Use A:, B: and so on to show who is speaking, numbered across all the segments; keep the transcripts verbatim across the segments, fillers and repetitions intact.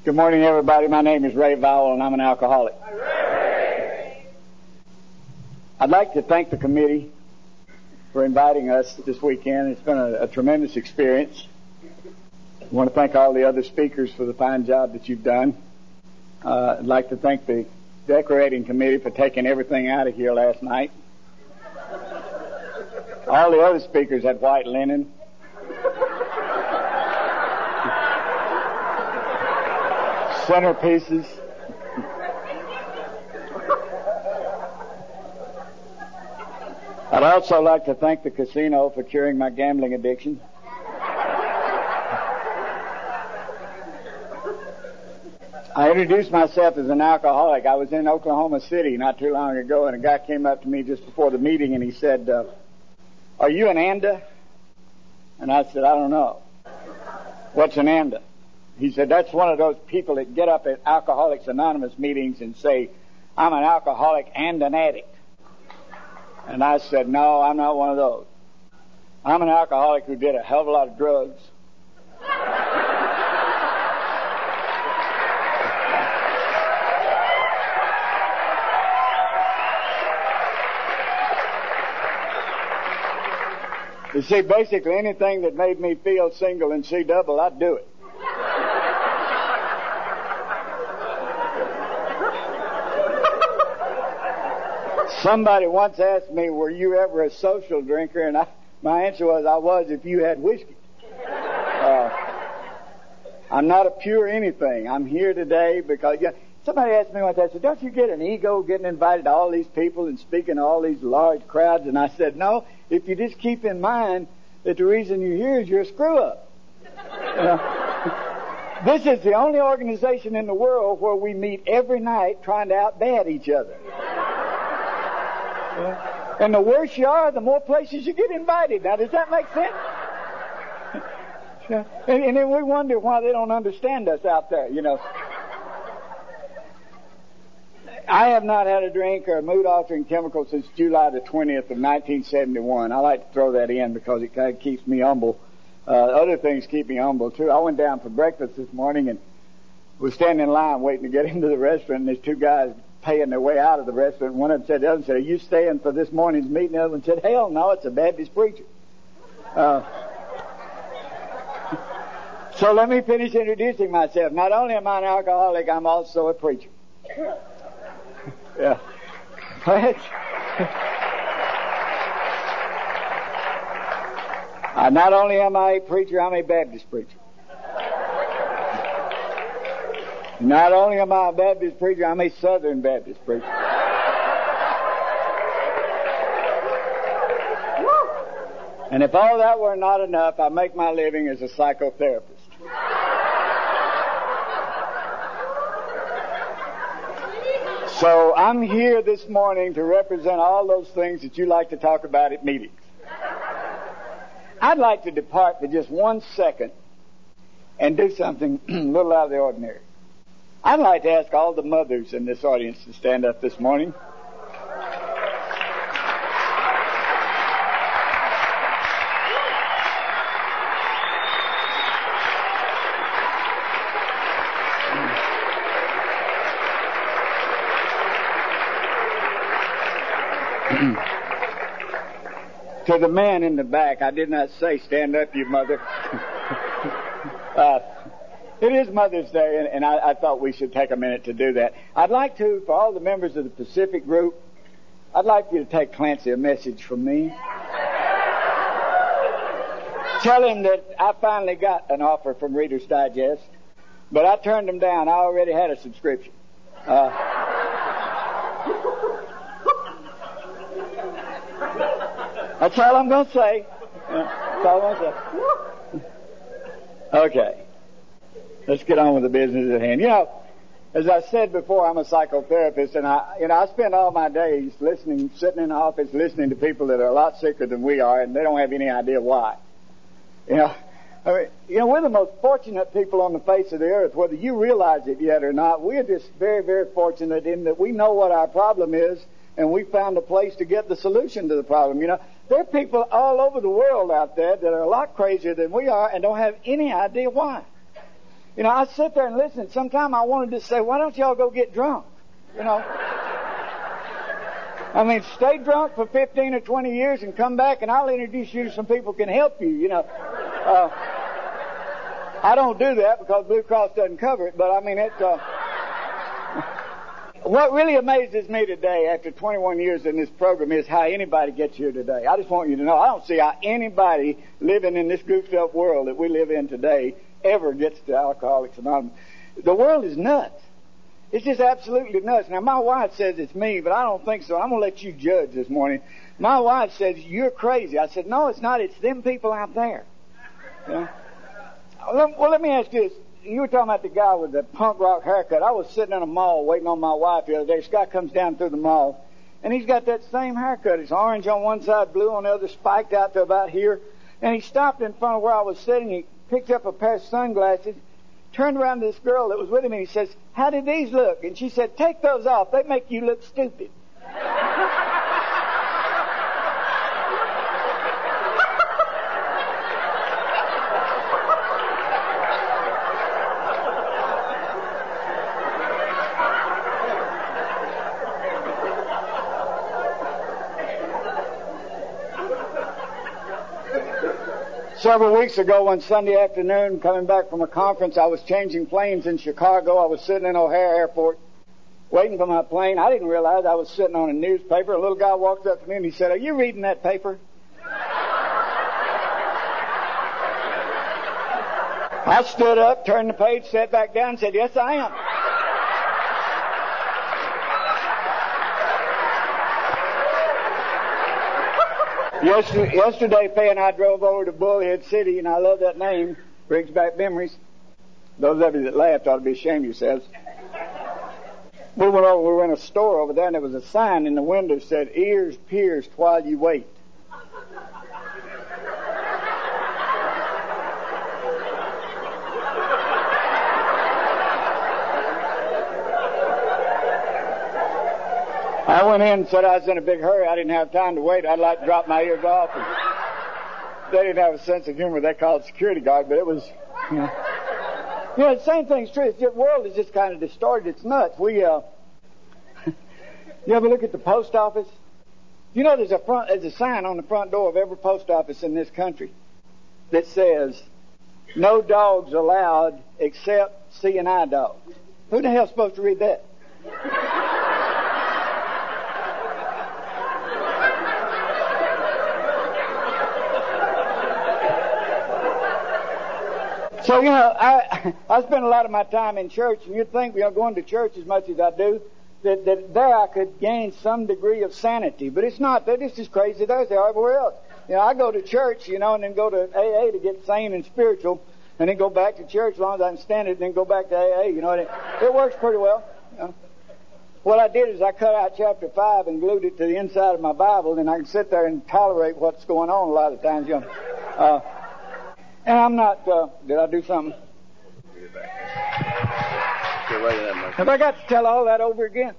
A: Good morning, everybody. My name is Ray Vowell, and I'm an alcoholic. I'd like to thank the committee for inviting us this weekend. It's been a, a tremendous experience. I want to thank all the other speakers for the fine job that you've done. Uh, I'd like to thank the decorating committee for taking everything out of here last night. All the other speakers had white linen. Centerpieces. I'd also like to thank the casino for curing my gambling addiction. I introduced myself as an alcoholic. I was in Oklahoma City not too long ago, and a guy came up to me just before the meeting, and he said, uh, "Are you an ANDA?" And I said, "I don't know." "What's an ANDA?" He said, "That's one of those people that get up at Alcoholics Anonymous meetings and say, 'I'm an alcoholic and an addict.'" And I said, "No, I'm not one of those. I'm an alcoholic who did a hell of a lot of drugs. You see, basically anything that made me feel single and see double, I'd do it. Somebody once asked me, "Were you ever a social drinker?" And I, my answer was, "I was if you had whiskey." Uh, I'm not a pure anything. I'm here today because yeah, somebody asked me once, I said, "Don't you get an ego getting invited to all these people and speaking to all these large crowds?" And I said, "No, if you just keep in mind that the reason you're here is you're a screw-up." You know? This is the only organization in the world where we meet every night trying to out-bad each other. Yeah. And the worse you are, the more places you get invited. Now, does that make sense? Yeah. And, and then we wonder why they don't understand us out there, you know. I have not had a drink or a mood-altering chemical since July the twentieth of nineteen seventy-one. I like to throw that in because it kind of keeps me humble. Uh, other things keep me humble, too. I went down for breakfast this morning and was standing in line waiting to get into the restaurant, and there's two guys paying their way out of the restaurant. One of them said to the other, said, "Are you staying for this morning's meeting?" The other one said, "Hell no, it's a Baptist preacher." Uh, so let me finish introducing myself. Not only am I an alcoholic, I'm also a preacher. Yeah. uh, not only am I a preacher, I'm a Baptist preacher. Not only am I a Baptist preacher, I'm a Southern Baptist preacher. And if all that were not enough, I make my living as a psychotherapist. So I'm here this morning to represent all those things that you like to talk about at meetings. I'd like to depart for just one second and do something a little out of the ordinary. I'd like to ask all the mothers in this audience to stand up this morning. To the man in the back, I did not say stand up, you mother. uh, It is Mother's Day, and, and I, I thought we should take a minute to do that. I'd like to, for all the members of the Pacific Group, I'd like you to take Clancy a message from me. Tell him that I finally got an offer from Reader's Digest, but I turned him down. I already had a subscription. Uh, that's all I'm going to say. That's all I'm going to say. Okay. Let's get on with the business at hand. You know, as I said before, I'm a psychotherapist, and I, you know, I spend all my days listening, sitting in the office, listening to people that are a lot sicker than we are, and they don't have any idea why. You know, I mean, you know, we're the most fortunate people on the face of the earth, whether you realize it yet or not. We're just very, very fortunate in that we know what our problem is, and we found a place to get the solution to the problem. You know, there are people all over the world out there that are a lot crazier than we are and don't have any idea why. You know, I sit there and listen. Sometimes I wanted to say, why don't y'all go get drunk? You know. I mean, stay drunk for fifteen or twenty years and come back and I'll introduce you to some people who can help you, you know. Uh, I don't do that because Blue Cross doesn't cover it, but I mean, it, uh, what really amazes me today after twenty-one years in this program is how anybody gets here today. I just want you to know, I don't see how anybody living in this goofed up world that we live in today ever gets to Alcoholics Anonymous. The world is nuts. It's just absolutely nuts. Now, my wife says it's me, but I don't think so. I'm going to let you judge this morning. My wife says, you're crazy. I said, no, it's not. It's them people out there. You know? Well, let me ask you this. You were talking about the guy with the punk rock haircut. I was sitting in a mall waiting on my wife the other day. This guy comes down through the mall, and he's got that same haircut. It's orange on one side, blue on the other, spiked out to about here. And he stopped in front of where I was sitting. He picked up a pair of sunglasses, turned around to this girl that was with him, and he says, how did these look? And she said, take those off. They make you look stupid. Several weeks ago, one Sunday afternoon, coming back from a conference, I was changing planes in Chicago. I was sitting in O'Hare Airport, waiting for my plane. I didn't realize I was sitting on a newspaper. A little guy walked up to me and he said, are you reading that paper? I stood up, turned the page, sat back down and said, yes, I am. Yesterday, yesterday, Faye and I drove over to Bullhead City, and I love that name. Brings back memories. Those of you that laughed ought to be ashamed of yourselves. We went over, we were in a store over there, and there was a sign in the window that said, ears pierced while you wait. I went in and said I was in a big hurry. I didn't have time to wait. I'd like to drop my ears off. And they didn't have a sense of humor. They called security guard, but it was, you know. You know, the same thing's true. The world is just kind of distorted. It's nuts. We, uh, you ever look at the post office? You know there's a front, there's a sign on the front door of every post office in this country that says, no dogs allowed except C and I dogs. Who the hell's supposed to read that? So, you know, I I spend a lot of my time in church, and you'd think, you know, going to church as much as I do, that, that there I could gain some degree of sanity. But it's not. They're just as crazy there as they are everywhere else. You know, I go to church, you know, and then go to A A to get sane and spiritual, and then go back to church as long as I can stand it, and then go back to A A, you know, and it, it works pretty well. You know. What I did is I cut out chapter five and glued it to the inside of my Bible, and I can sit there and tolerate what's going on a lot of times, you know. Uh, And I'm not, uh, did I do something? Have I got to tell all that over again?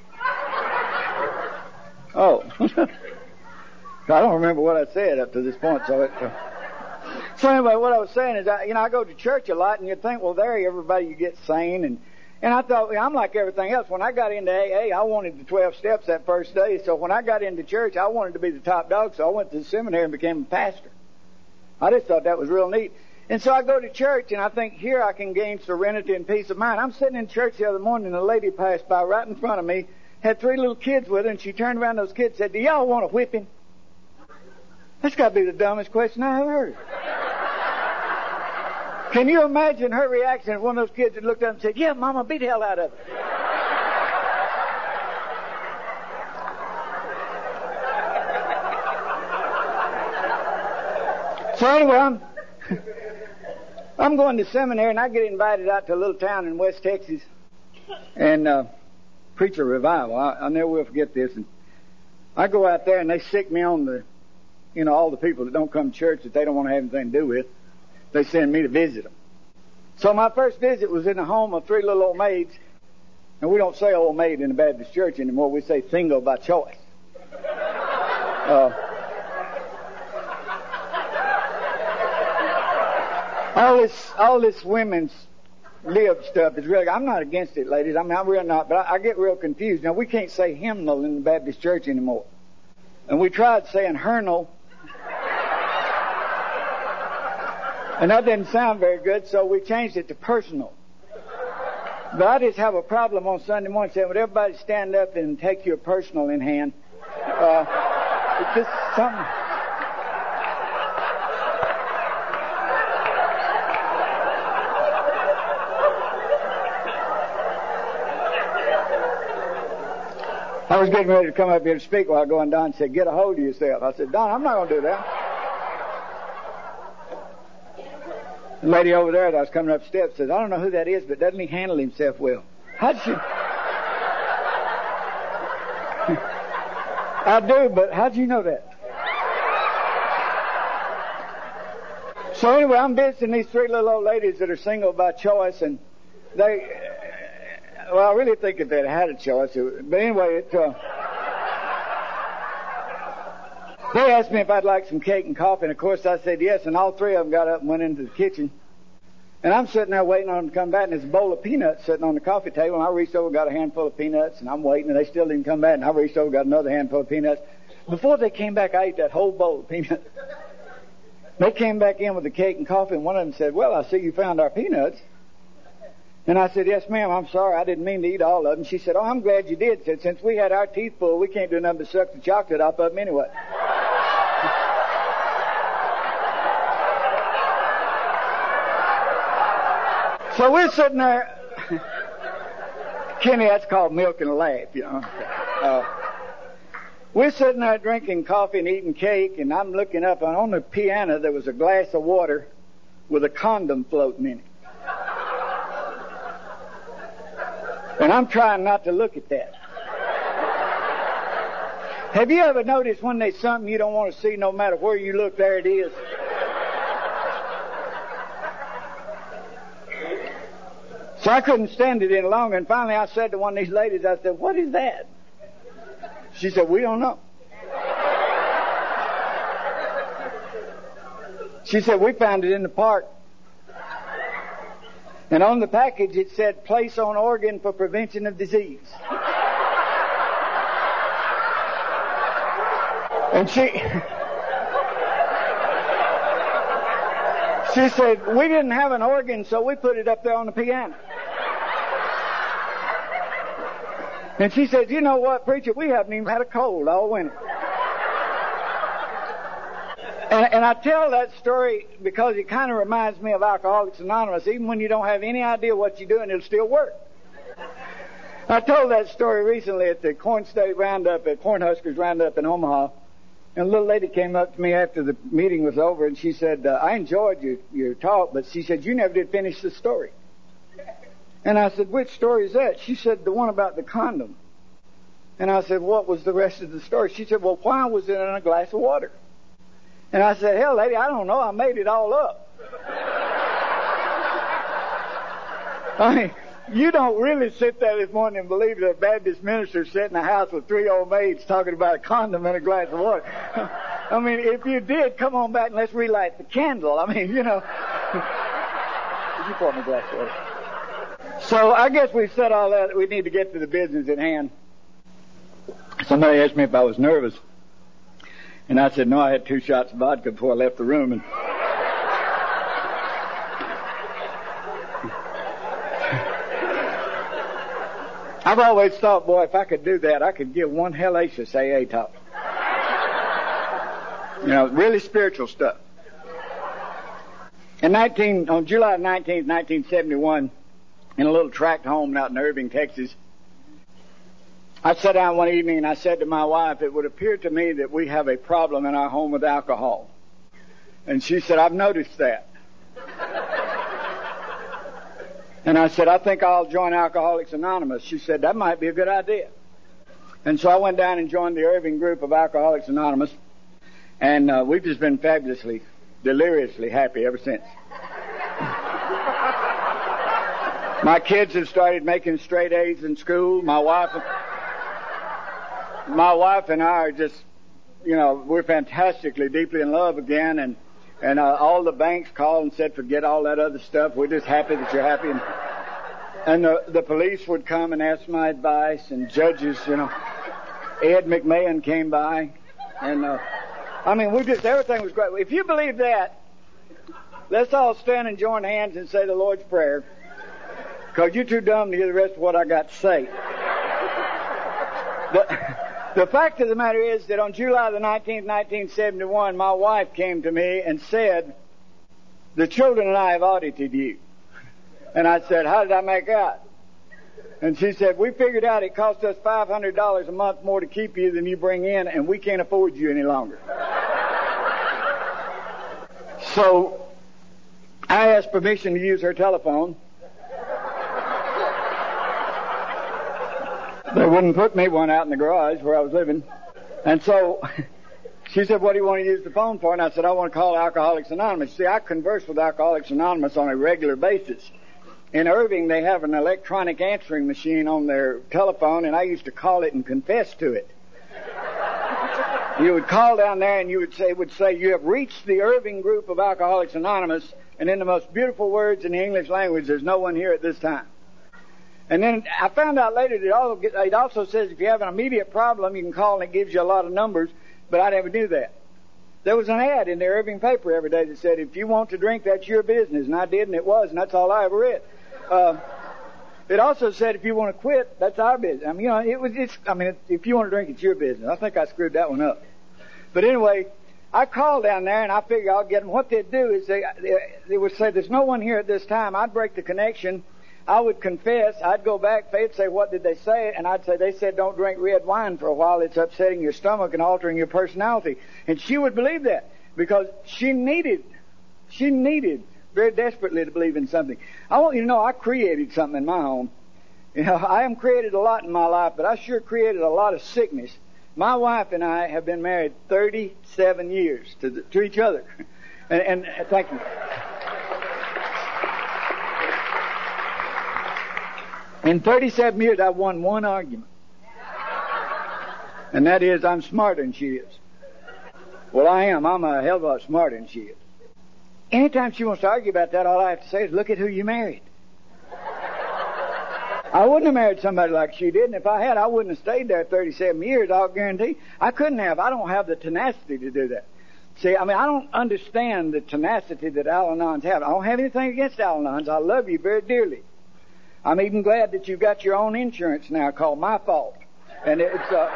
A: Oh. I don't remember what I said up to this point, so it, uh... So anyway, what I was saying is, I, you know, I go to church a lot, and you think, well, there, everybody, you get sane, and, and I thought, well, I'm like everything else. When I got into A A, I wanted the twelve steps that first day, so when I got into church, I wanted to be the top dog, so I went to the seminary and became a pastor. I just thought that was real neat. And so I go to church, and I think, here I can gain serenity and peace of mind. I'm sitting in church the other morning, and a lady passed by right in front of me, had three little kids with her, and she turned around to those kids and said, do y'all want a whipping? That's got to be the dumbest question I ever heard. Can you imagine her reaction if one of those kids had looked up and said, yeah, Mama, beat the hell out of her. So anyway, I'm, I'm going to seminary, and I get invited out to a little town in West Texas and uh, preach a revival. I, I never will forget this. And I go out there, and they sick me on the, you know, all the people that don't come to church that they don't want to have anything to do with. They send me to visit them. So my first visit was in the home of three little old maids. And we don't say old maid in the Baptist church anymore. We say single by choice. Uh, all this, all this women's lived stuff is really, I'm not against it, ladies. I mean, I'm real not, but I, I get real confused. Now, we can't say hymnal in the Baptist church anymore. And we tried saying hernal. And that didn't sound very good, so we changed it to personal. But I just have a problem on Sunday morning saying, would everybody stand up and take your personal in hand? Uh, it's just something. I was getting ready to come up here to speak while going Don said, get a hold of yourself. I said, Don, I'm not going to do that. The lady over there that I was coming up steps says, I don't know who that is, but doesn't he handle himself well? How'd she... I do, but how'd you know that? So anyway, I'm visiting these three little old ladies that are single by choice, and they... Well, I really think if they'd had a choice, it would, but anyway, it... Uh, They asked me if I'd like some cake and coffee, and of course I said yes, and all three of them got up and went into the kitchen. And I'm sitting there waiting on them to come back, and there's a bowl of peanuts sitting on the coffee table, and I reached over and got a handful of peanuts, and I'm waiting, and they still didn't come back, and I reached over and got another handful of peanuts. Before they came back, I ate that whole bowl of peanuts. They came back in with the cake and coffee, and one of them said, well, I see you found our peanuts. And I said, yes, ma'am, I'm sorry, I didn't mean to eat all of them. She said, oh, I'm glad you did. Said, since we had our teeth full, we can't do nothing but suck the chocolate off of them anyway. So we're sitting there, Kenny, that's called milk and a laugh, you know. Uh, we're sitting there drinking coffee and eating cake, and I'm looking up, and on the piano there was a glass of water with a condom floating in it. And I'm trying not to look at that. Have you ever noticed when there's something you don't want to see, no matter where you look, there it is? So I couldn't stand it any longer, and finally I said to one of these ladies, I said, what is that? She said, we don't know. She said, we found it in the park. And on the package it said, place on organ for prevention of disease. And she... She said, we didn't have an organ, so we put it up there on the piano. And she said, you know what, preacher, we haven't even had a cold all winter. And, and I tell that story because it kind of reminds me of Alcoholics Anonymous. Even when you don't have any idea what you're doing, it'll still work. I told that story recently at the Corn State Roundup, at Cornhuskers Roundup in Omaha. And a little lady came up to me after the meeting was over, and she said, uh, I enjoyed your, your talk, but she said, you never did finish the story. And I said, which story is that? She said, the one about the condom. And I said, what was the rest of the story? She said, well, why was it in a glass of water? And I said, hell, lady, I don't know. I made it all up. I mean, you don't really sit there this morning and believe that a Baptist minister sat in a house with three old maids talking about a condom and a glass of water. I mean, if you did, come on back and let's relight the candle. I mean, you know. Did you pour me a glass of water? So I guess we've said all that. We need to get to the business at hand. Somebody asked me if I was nervous. And I said, no, I had two shots of vodka before I left the room. And I've always thought, boy, if I could do that, I could give one hellacious A A talk. You know, really spiritual stuff. In nineteen, on July nineteenth, nineteen seventy-one, in a little tract home out in Irving, Texas, I sat down one evening and I said to my wife, it would appear to me that we have a problem in our home with alcohol. And she said, I've noticed that. And I said, I think I'll join Alcoholics Anonymous. She said, that might be a good idea. And so I went down and joined the Irving group of Alcoholics Anonymous. And uh, we've just been fabulously, deliriously happy ever since. My kids have started making straight A's in school. My wife, my wife and I are just, you know, we're fantastically, deeply in love again. And And uh, all the banks called and said, forget all that other stuff. We're just happy that you're happy. And And the, the police would come and ask my advice, and judges, you know. Ed McMahon came by, and, uh, I mean, we just, everything was great. If you believe that, let's all stand and join hands and say the Lord's Prayer, because you're too dumb to hear the rest of what I got to say. The, the fact of the matter is that on July the nineteenth, nineteen seventy-one, my wife came to me and said, the children and I have audited you. And I said, how did I make out? And she said, we figured out it cost us five hundred dollars a month more to keep you than you bring in, and we can't afford you any longer. So I asked permission to use her telephone. They wouldn't put me one out in the garage where I was living. And so she said, what do you want to use the phone for? And I said, I want to call Alcoholics Anonymous. See, I converse with Alcoholics Anonymous on a regular basis. In Irving, they have an electronic answering machine on their telephone, and I used to call it and confess to it. You would call down there, and you would say, would say, you have reached the Irving group of Alcoholics Anonymous, and in the most beautiful words in the English language, there's no one here at this time. And then I found out later that it also says if you have an immediate problem, you can call, and it gives you a lot of numbers, but I never knew that. There was an ad in the Irving paper every day that said, if you want to drink, that's your business. And I did, and it was, and that's all I ever read. Uh, it also said, if you want to quit, that's our business. I mean, you know, it was, it's, I mean, if you want to drink, it's your business. I think I screwed that one up. But anyway, I called down there, and I figured I'll get them. What they'd do is they, they, they would say, there's no one here at this time. I'd break the connection. I would confess. I'd go back. They'd say, what did they say? And I'd say, they said, don't drink red wine for a while. It's upsetting your stomach and altering your personality. And she would believe that because she needed, she needed very desperately to believe in something. I want you to know I created something in my home. You know, I haven't created a lot in my life, but I sure created a lot of sickness. My wife and I have been married thirty-seven years to, the, to each other. And, and uh, thank you. In thirty-seven years, I've won one argument. And that is, I'm smarter than she is. Well, I am. I'm a hell of a lot smarter than she is. Anytime she wants to argue about that, all I have to say is, look at who you married. I wouldn't have married somebody like she did, and if I had, I wouldn't have stayed there thirty-seven years, I'll guarantee. I couldn't have. I don't have the tenacity to do that. See, I mean, I don't understand the tenacity that Al-Anons have. I don't have anything against Al-Anons. I love you very dearly. I'm even glad that you've got your own insurance now called My Fault. And it's, uh...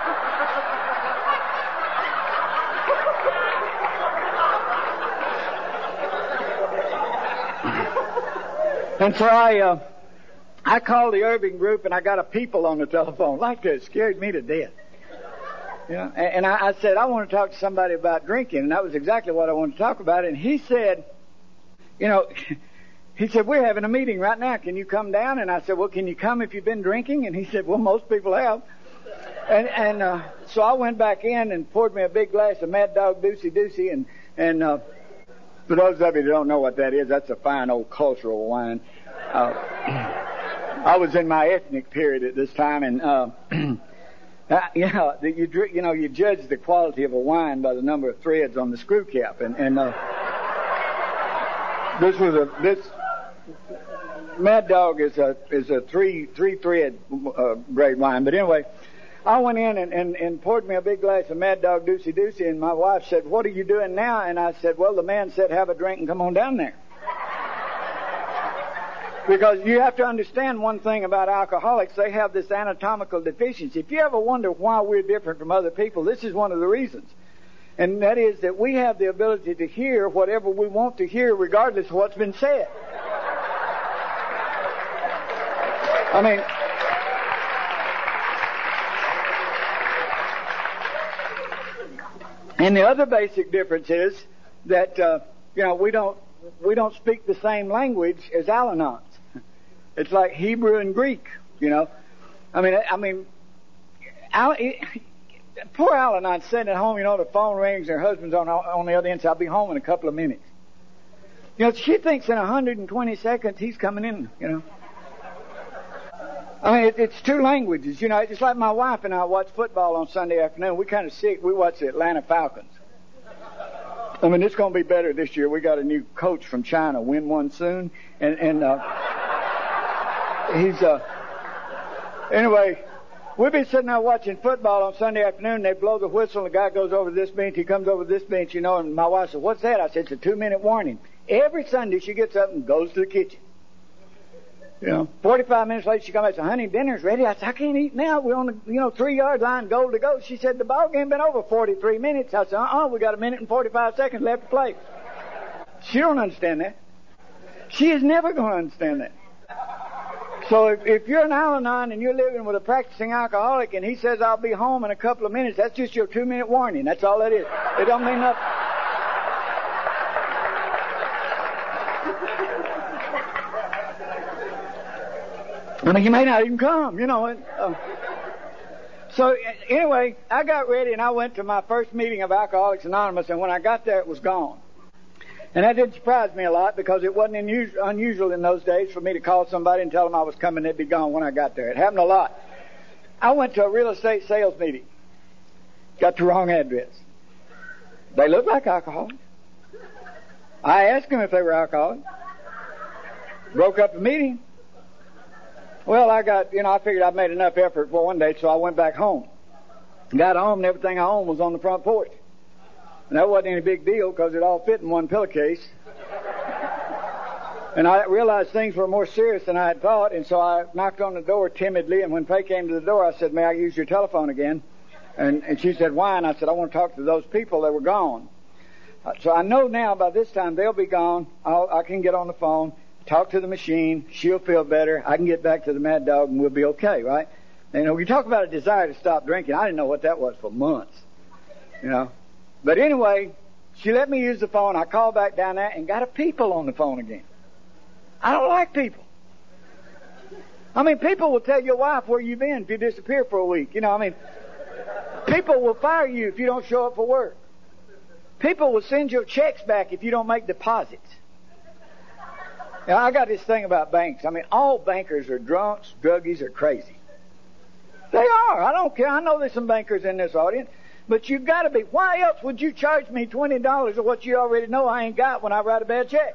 A: and so I, uh, I called the Irving group and I got a people on the telephone. Like that, it scared me to death. You know, and, and I, I said, I want to talk to somebody about drinking. And that was exactly what I wanted to talk about. And he said, you know, he said, we're having a meeting right now. Can you come down? And I said, well, can you come if you've been drinking? And he said, well, most people have. And, and, uh, so I went back in and poured me a big glass of Mad Dog Doocy Doocy. And, and, uh, for those of you that don't know what that is, that's a fine old cultural wine. Uh, I was in my ethnic period at this time, and, uh, you know, you, you know, you judge the quality of a wine by the number of threads on the screw cap. And, and, uh, this was a, this, Mad Dog is a, is a three, three thread, uh, grade wine. But anyway, I went in and, and, and poured me a big glass of Mad Dog Doocy Doocy, and my wife said, what are you doing now? And I said, well, the man said, have a drink and come on down there. Because you have to understand one thing about alcoholics, they have this anatomical deficiency. If you ever wonder why we're different from other people, this is one of the reasons. And that is that we have the ability to hear whatever we want to hear regardless of what's been said. I mean, and the other basic difference is that, uh, you know, we don't, we don't speak the same language as Al-Anons. It's like Hebrew and Greek, you know. I mean, I mean, Al, it, poor Al-Anon's sitting at home, you know, the phone rings, her husband's on, on the other end, so I'll be home in a couple of minutes. You know, she thinks in one hundred twenty seconds he's coming in, you know. I mean, it, it's two languages, you know. It's like my wife and I watch football on Sunday afternoon. We kind of sick. We watch the Atlanta Falcons. I mean, it's going to be better this year. We got a new coach from China, win one soon, and and uh, he's, uh, anyway, we'd be sitting there watching football on Sunday afternoon. They blow the whistle, and the guy goes over this bench. He comes over this bench, you know, and my wife said, "What's that?" I said, "It's a two-minute warning." Every Sunday she gets up and goes to the kitchen. You know, forty-five minutes later she comes back and says, "Honey, dinner's ready." I said, "I can't eat now. We're on the, you know, three-yard line, goal to go." She said, "The ball game been over forty-three minutes." I said, "Uh-uh, we got a minute and forty-five seconds left to play." She don't understand that. She is never going to understand that. So if, if you're an Al-Anon and you're living with a practicing alcoholic and he says, "I'll be home in a couple of minutes," that's just your two-minute warning. That's all that is. It don't mean nothing. I mean, you may not even come, you know. Uh, so anyway, I got ready and I went to my first meeting of Alcoholics Anonymous, and when I got there, it was gone. And that did surprise me a lot because it wasn't unusual, unusual in those days for me to call somebody and tell them I was coming, they'd be gone when I got there. It happened a lot. I went to a real estate sales meeting. Got the wrong address. They looked like alcoholics. I asked them if they were alcoholics. Broke up the meeting. Well, I got, you know, I figured I'd made enough effort for one day, so I went back home. Got home and everything I owned was on the front porch. And that wasn't any big deal because it all fit in one pillowcase. And I realized things were more serious than I had thought, and so I knocked on the door timidly, and when Faye came to the door, I said, "May I use your telephone again?" And, and she said, "Why?" And I said, "I want to talk to those people that were gone." So I know now by this time they'll be gone. I'll, I can get on the phone, talk to the machine, she'll feel better, I can get back to the Mad Dog, and we'll be okay, right? And, you know, we talk about a desire to stop drinking. I didn't know what that was for months, you know. But anyway, she let me use the phone. I called back down there and got a people on the phone again. I don't like people. I mean, people will tell your wife where you've been if you disappear for a week. You know, I mean, people will fire you if you don't show up for work. People will send your checks back if you don't make deposits. Now, I got this thing about banks. I mean, all bankers are drunks, druggies, or crazy. They are. I don't care. I know there's some bankers in this audience. But you've got to be. Why else would you charge me twenty dollars of what you already know I ain't got when I write a bad check?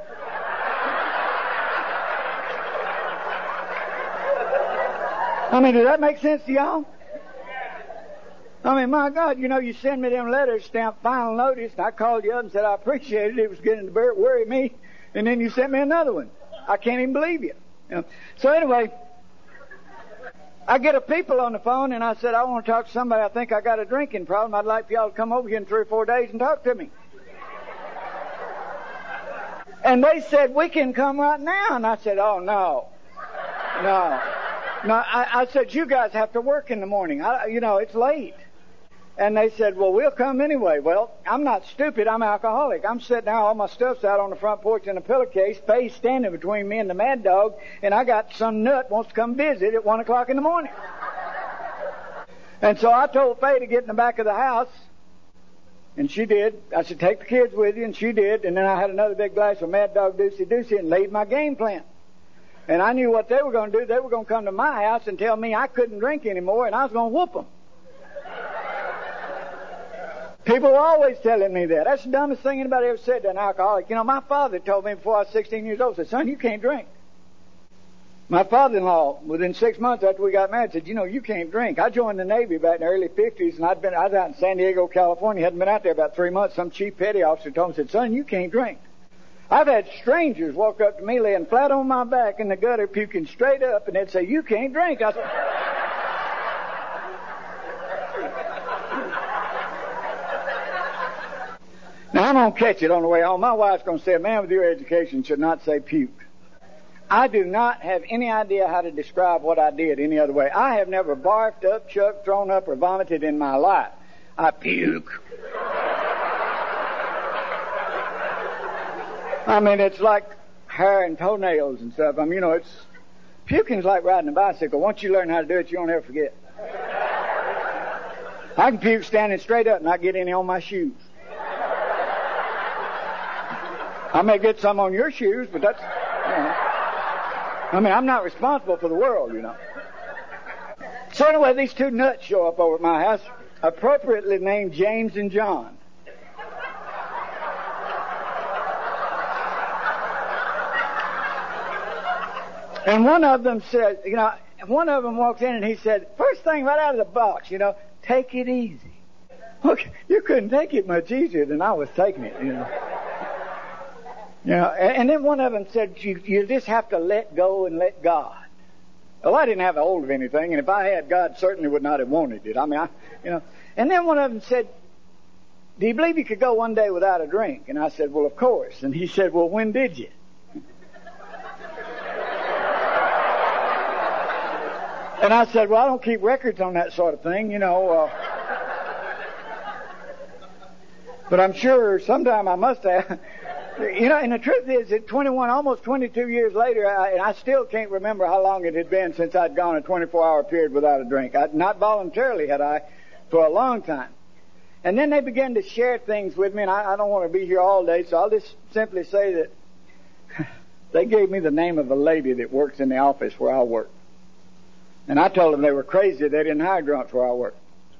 A: I mean, does that make sense to y'all? I mean, my God, you know, you send me them letters stamped final notice, and I called you up and said I appreciated it. It was getting to worry me. And then you sent me another one. I can't even believe you. You know? So anyway, I get a people on the phone, and I said, "I want to talk to somebody. I think I got a drinking problem. I'd like for y'all to come over here in three or four days and talk to me." And they said, "We can come right now." And I said, "Oh, no. No. No." I, I said, "You guys have to work in the morning. I, you know, it's late." And they said, "Well, we'll come anyway." Well, I'm not stupid. I'm alcoholic. I'm sitting there, all my stuff's out on the front porch in a pillowcase, Faye's standing between me and the Mad Dog, and I got some nut wants to come visit at one o'clock in the morning. And so I told Faye to get in the back of the house, and she did. I said, "Take the kids with you," and she did. And then I had another big glass of Mad Dog Deucey Deucey and laid my game plan. And I knew what they were going to do. They were going to come to my house and tell me I couldn't drink anymore, and I was going to whoop them. People were always telling me that. That's the dumbest thing anybody ever said to an alcoholic. You know, my father told me before I was sixteen years old, said, "Son, you can't drink." My father-in-law, within six months after we got married, said, "You know, you can't drink." I joined the Navy back in the early fifties, and I'd been, I was out in San Diego, California, hadn't been out there about three months. Some chief petty officer told me, said, "Son, you can't drink." I've had strangers walk up to me laying flat on my back in the gutter, puking straight up, and they'd say, "You can't drink." I said, now, I'm going to catch it on the way home. My wife's going to say, "A man with your education should not say puke." I do not have any idea how to describe what I did any other way. I have never barfed up, chucked, thrown up, or vomited in my life. I puke. I mean, it's like hair and toenails and stuff. I mean, you know, it's puking's like riding a bicycle. Once you learn how to do it, you don't ever forget. I can puke standing straight up and not get any on my shoes. I may get some on your shoes, but that's, you know. I mean, I'm not responsible for the world, you know. So anyway, these two nuts show up over at my house, appropriately named James and John. And one of them said, you know, one of them walked in and he said, first thing right out of the box, you know, take it easy. Look, you couldn't take it much easier than I was taking it, you know. You know, and then one of them said, you, you just have to let go and let God. Well, I didn't have a hold of anything, and if I had, God certainly would not have wanted it. I mean, I, you know. And then one of them said, do you believe you could go one day without a drink? And I said, well, of course. And he said, well, when did you? And I said, well, I don't keep records on that sort of thing, you know. Uh, but I'm sure sometime I must have. You know, and the truth is that twenty-one, almost twenty-two years later, I, and I still can't remember how long it had been since I'd gone a twenty-four hour period without a drink. I, not voluntarily had I, for a long time. And then they began to share things with me, and I, I don't want to be here all day, so I'll just simply say that they gave me the name of a lady that works in the office where I work. And I told them they were crazy. They didn't hire drunks where I work.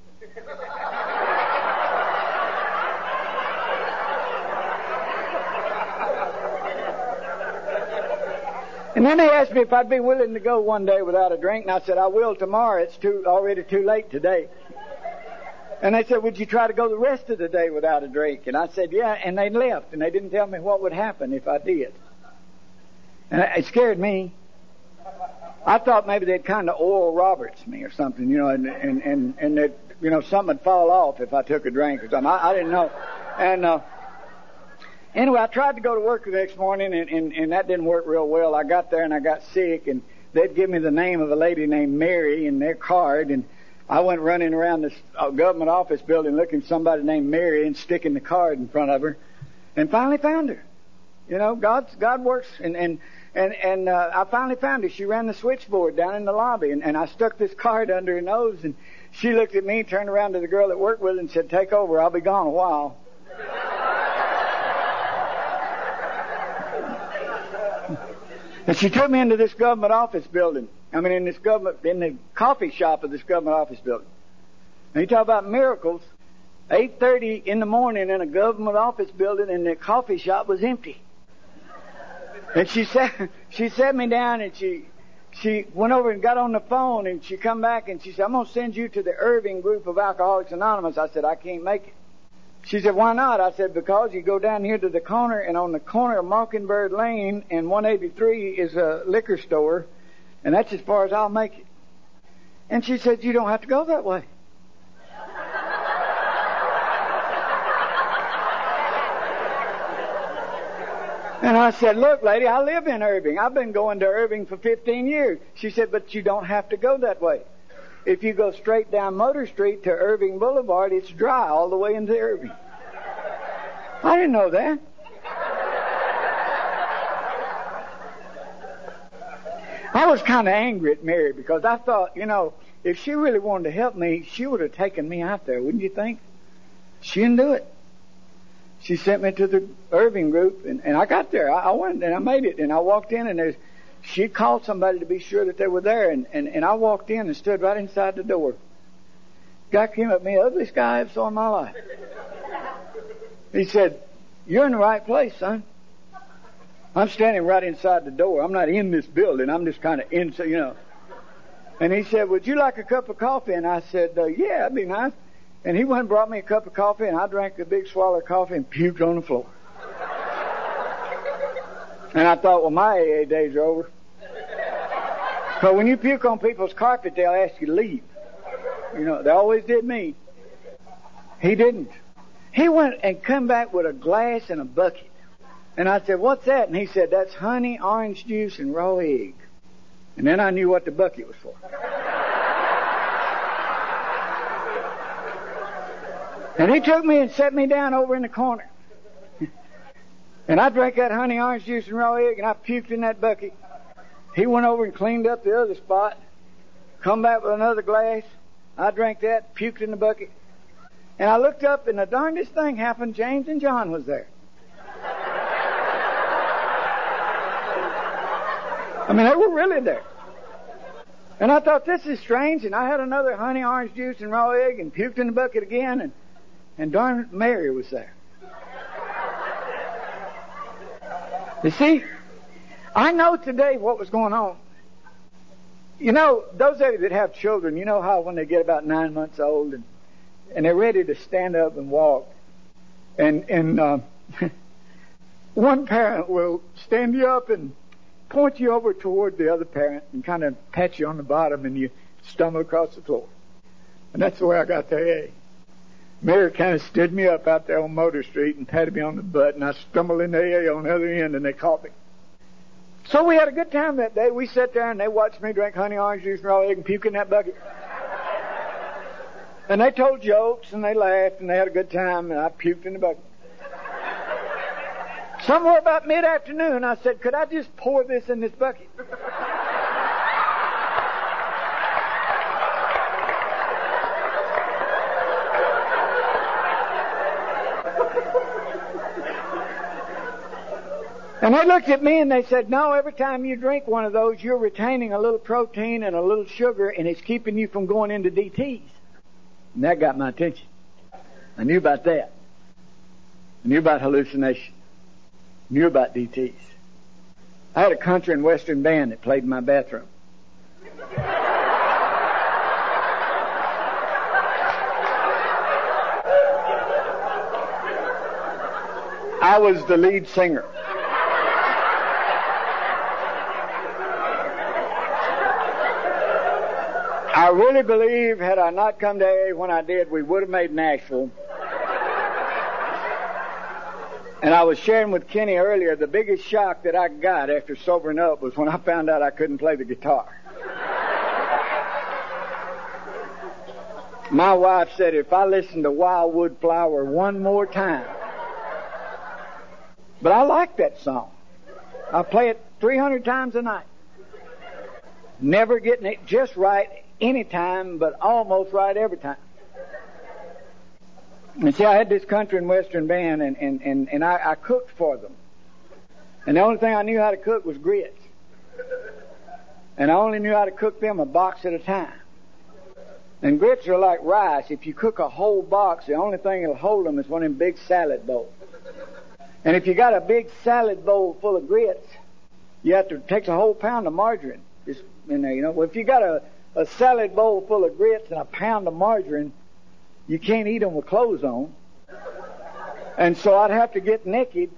A: And then they asked me if I'd be willing to go one day without a drink, and I said, I will tomorrow. It's too already too late today. And they said, would you try to go the rest of the day without a drink? And I said, yeah, and they left, and they didn't tell me what would happen if I did. And it scared me. I thought maybe they'd kind of Oral Roberts me or something, you know, and, and, and, and that, you know, something would fall off if I took a drink or something. I, I didn't know. And, uh, Anyway, I tried to go to work the next morning, and, and, and that didn't work real well. I got there, and I got sick, and they'd give me the name of a lady named Mary in their card, and I went running around this uh, government office building looking for somebody named Mary and sticking the card in front of her, and finally found her. You know, God's, God works, and and and, and uh, I finally found her. She ran the switchboard down in the lobby, and, and I stuck this card under her nose, and she looked at me, turned around to the girl that worked with her, and said, take over, I'll be gone a while. And she took me into this government office building. I mean, in this government, in the coffee shop of this government office building. And you talk about miracles. eight thirty in the morning in a government office building, and the coffee shop was empty. And she sat, she sat me down, and she, she went over and got on the phone, and she come back, and she said, I'm going to send you to the Irving group of Alcoholics Anonymous. I said, I can't make it. She said, why not? I said, because you go down here to the corner, and on the corner of Mockingbird Lane and one eighty-three is a liquor store, and that's as far as I'll make it. And she said, you don't have to go that way. And I said, look, lady, I live in Irving. I've been going to Irving for fifteen years. She said, but you don't have to go that way. If you go straight down Motor Street to Irving Boulevard, it's dry all the way into Irving. I didn't know that. I was kind of angry at Mary because I thought, you know, if she really wanted to help me, she would have taken me out there, wouldn't you think? She didn't do it. She sent me to the Irving group, and, and I got there. I, I went, and I made it, and I walked in, and there's she called somebody to be sure that they were there, and, and, and I walked in and stood right inside the door. Guy came up to me, ugliest guy I ever saw in my life. He said, you're in the right place, son. I'm standing right inside the door. I'm not in this building. I'm just kind of inside, you know. And he said, would you like a cup of coffee? And I said, uh, yeah, that'd be nice. And he went and brought me a cup of coffee, and I drank a big swallow of coffee and puked on the floor. And I thought, well, my A A days are over. Because when you puke on people's carpet, they'll ask you to leave. You know, they always did me. He didn't. He went and come back with a glass and a bucket. And I said, what's that? And he said, that's honey, orange juice, and raw egg. And then I knew what the bucket was for. And he took me and set me down over in the corner. And I drank that honey, orange juice, and raw egg, and I puked in that bucket. He went over and cleaned up the other spot. Come back with another glass. I drank that, puked in the bucket. And I looked up, and the darndest thing happened. James and John was there. I mean, they were really there. And I thought, this is strange. And I had another honey, orange juice, and raw egg, and puked in the bucket again. And, and darn Mary was there. You see, I know today what was going on. You know, those of you that have children, you know how when they get about nine months old and, and they're ready to stand up and walk, and, and uh, one parent will stand you up and point you over toward the other parent and kind of pat you on the bottom and you stumble across the floor. And that's the way I got to A A. Mary kind of stood me up out there on Motor Street and patted me on the butt, and I stumbled into A A on the other end and they caught me. So we had a good time that day. We sat there and they watched me drink honey orange juice and raw egg and puke in that bucket. And they told jokes and they laughed and they had a good time and I puked in the bucket. Somewhere about mid-afternoon I said, could I just pour this in this bucket? And they looked at me and they said, no, every time you drink one of those, you're retaining a little protein and a little sugar, and it's keeping you from going into D Ts. And that got my attention. I knew about that. I knew about hallucination. I knew about D Ts. I had a country and western band that played in my bathroom. I was the lead singer. I really believe had I not come to A A when I did, we would have made Nashville. And I was sharing with Kenny earlier, the biggest shock that I got after sobering up was when I found out I couldn't play the guitar. My wife said if I listened to Wildwood Flower one more time. But I like that song. I play it three hundred times a night. Never getting it just right any time, but almost right every time. And see, I had this country and western band, and, and, and, and I, I cooked for them. And the only thing I knew how to cook was grits. And I only knew how to cook them a box at a time. And grits are like rice. If you cook a whole box, the only thing that'll hold them is one of them big salad bowls. And if you got a big salad bowl full of grits, you have to, it takes a whole pound of margarine just in there, you know. Well, if you got a a salad bowl full of grits and a pound of margarine, you can't eat them with clothes on. And so I'd have to get naked,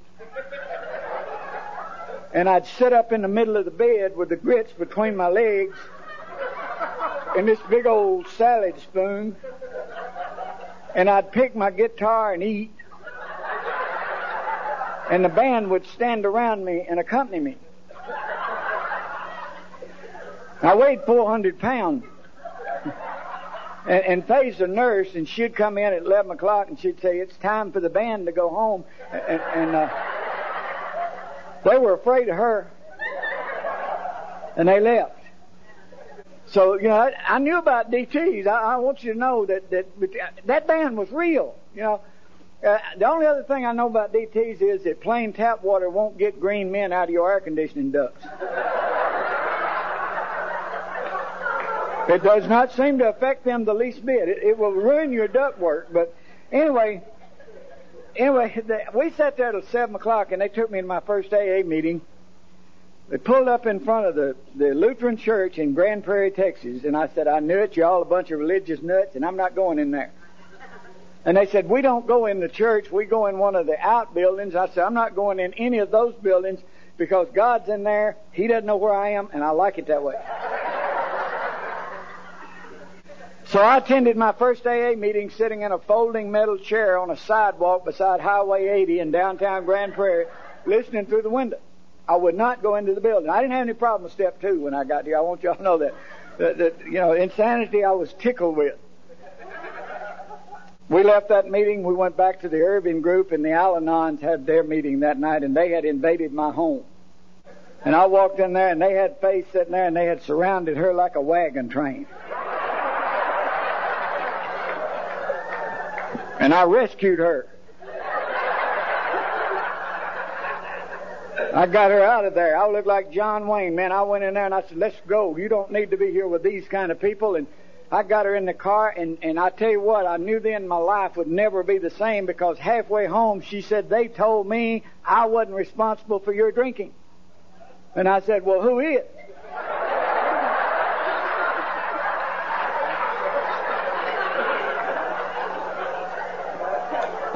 A: and I'd sit up in the middle of the bed with the grits between my legs and this big old salad spoon, and I'd pick my guitar and eat, and the band would stand around me and accompany me. I weighed four hundred pounds. And, and Faye's a nurse, and she'd come in at eleven o'clock and she'd say, it's time for the band to go home. And, and uh, they were afraid of her. And they left. So, you know, I, I knew about D Ts. I, I want you to know that that, that band was real. You know, uh, the only other thing I know about D Ts is that plain tap water won't get green men out of your air conditioning ducts. It does not seem to affect them the least bit. It, it will ruin your ductwork. But anyway, anyway, they, we sat there till seven o'clock, and they took me to my first A A meeting. They pulled up in front of the, the Lutheran church in Grand Prairie, Texas, and I said, I knew it. You're all a bunch of religious nuts, and I'm not going in there. And they said, we don't go in the church. We go in one of the outbuildings. I said, I'm not going in any of those buildings because God's in there. He doesn't know where I am, and I like it that way. So I attended my first A A meeting sitting in a folding metal chair on a sidewalk beside Highway eighty in downtown Grand Prairie, listening through the window. I would not go into the building. I didn't have any problem with step two when I got here. I want y'all to know that. That, that you know, insanity I was tickled with. We left that meeting. We went back to the Irving group, and the Al-Anons had their meeting that night, and they had invaded my home. And I walked in there, and they had Faye sitting there, and they had surrounded her like a wagon train. And I rescued her. I got her out of there. I looked like John Wayne, man. I went in there and I said, let's go. You don't need to be here with these kind of people. And I got her in the car, and, and I tell you what, I knew then my life would never be the same, because halfway home she said, they told me I wasn't responsible for your drinking. And I said, well, who is?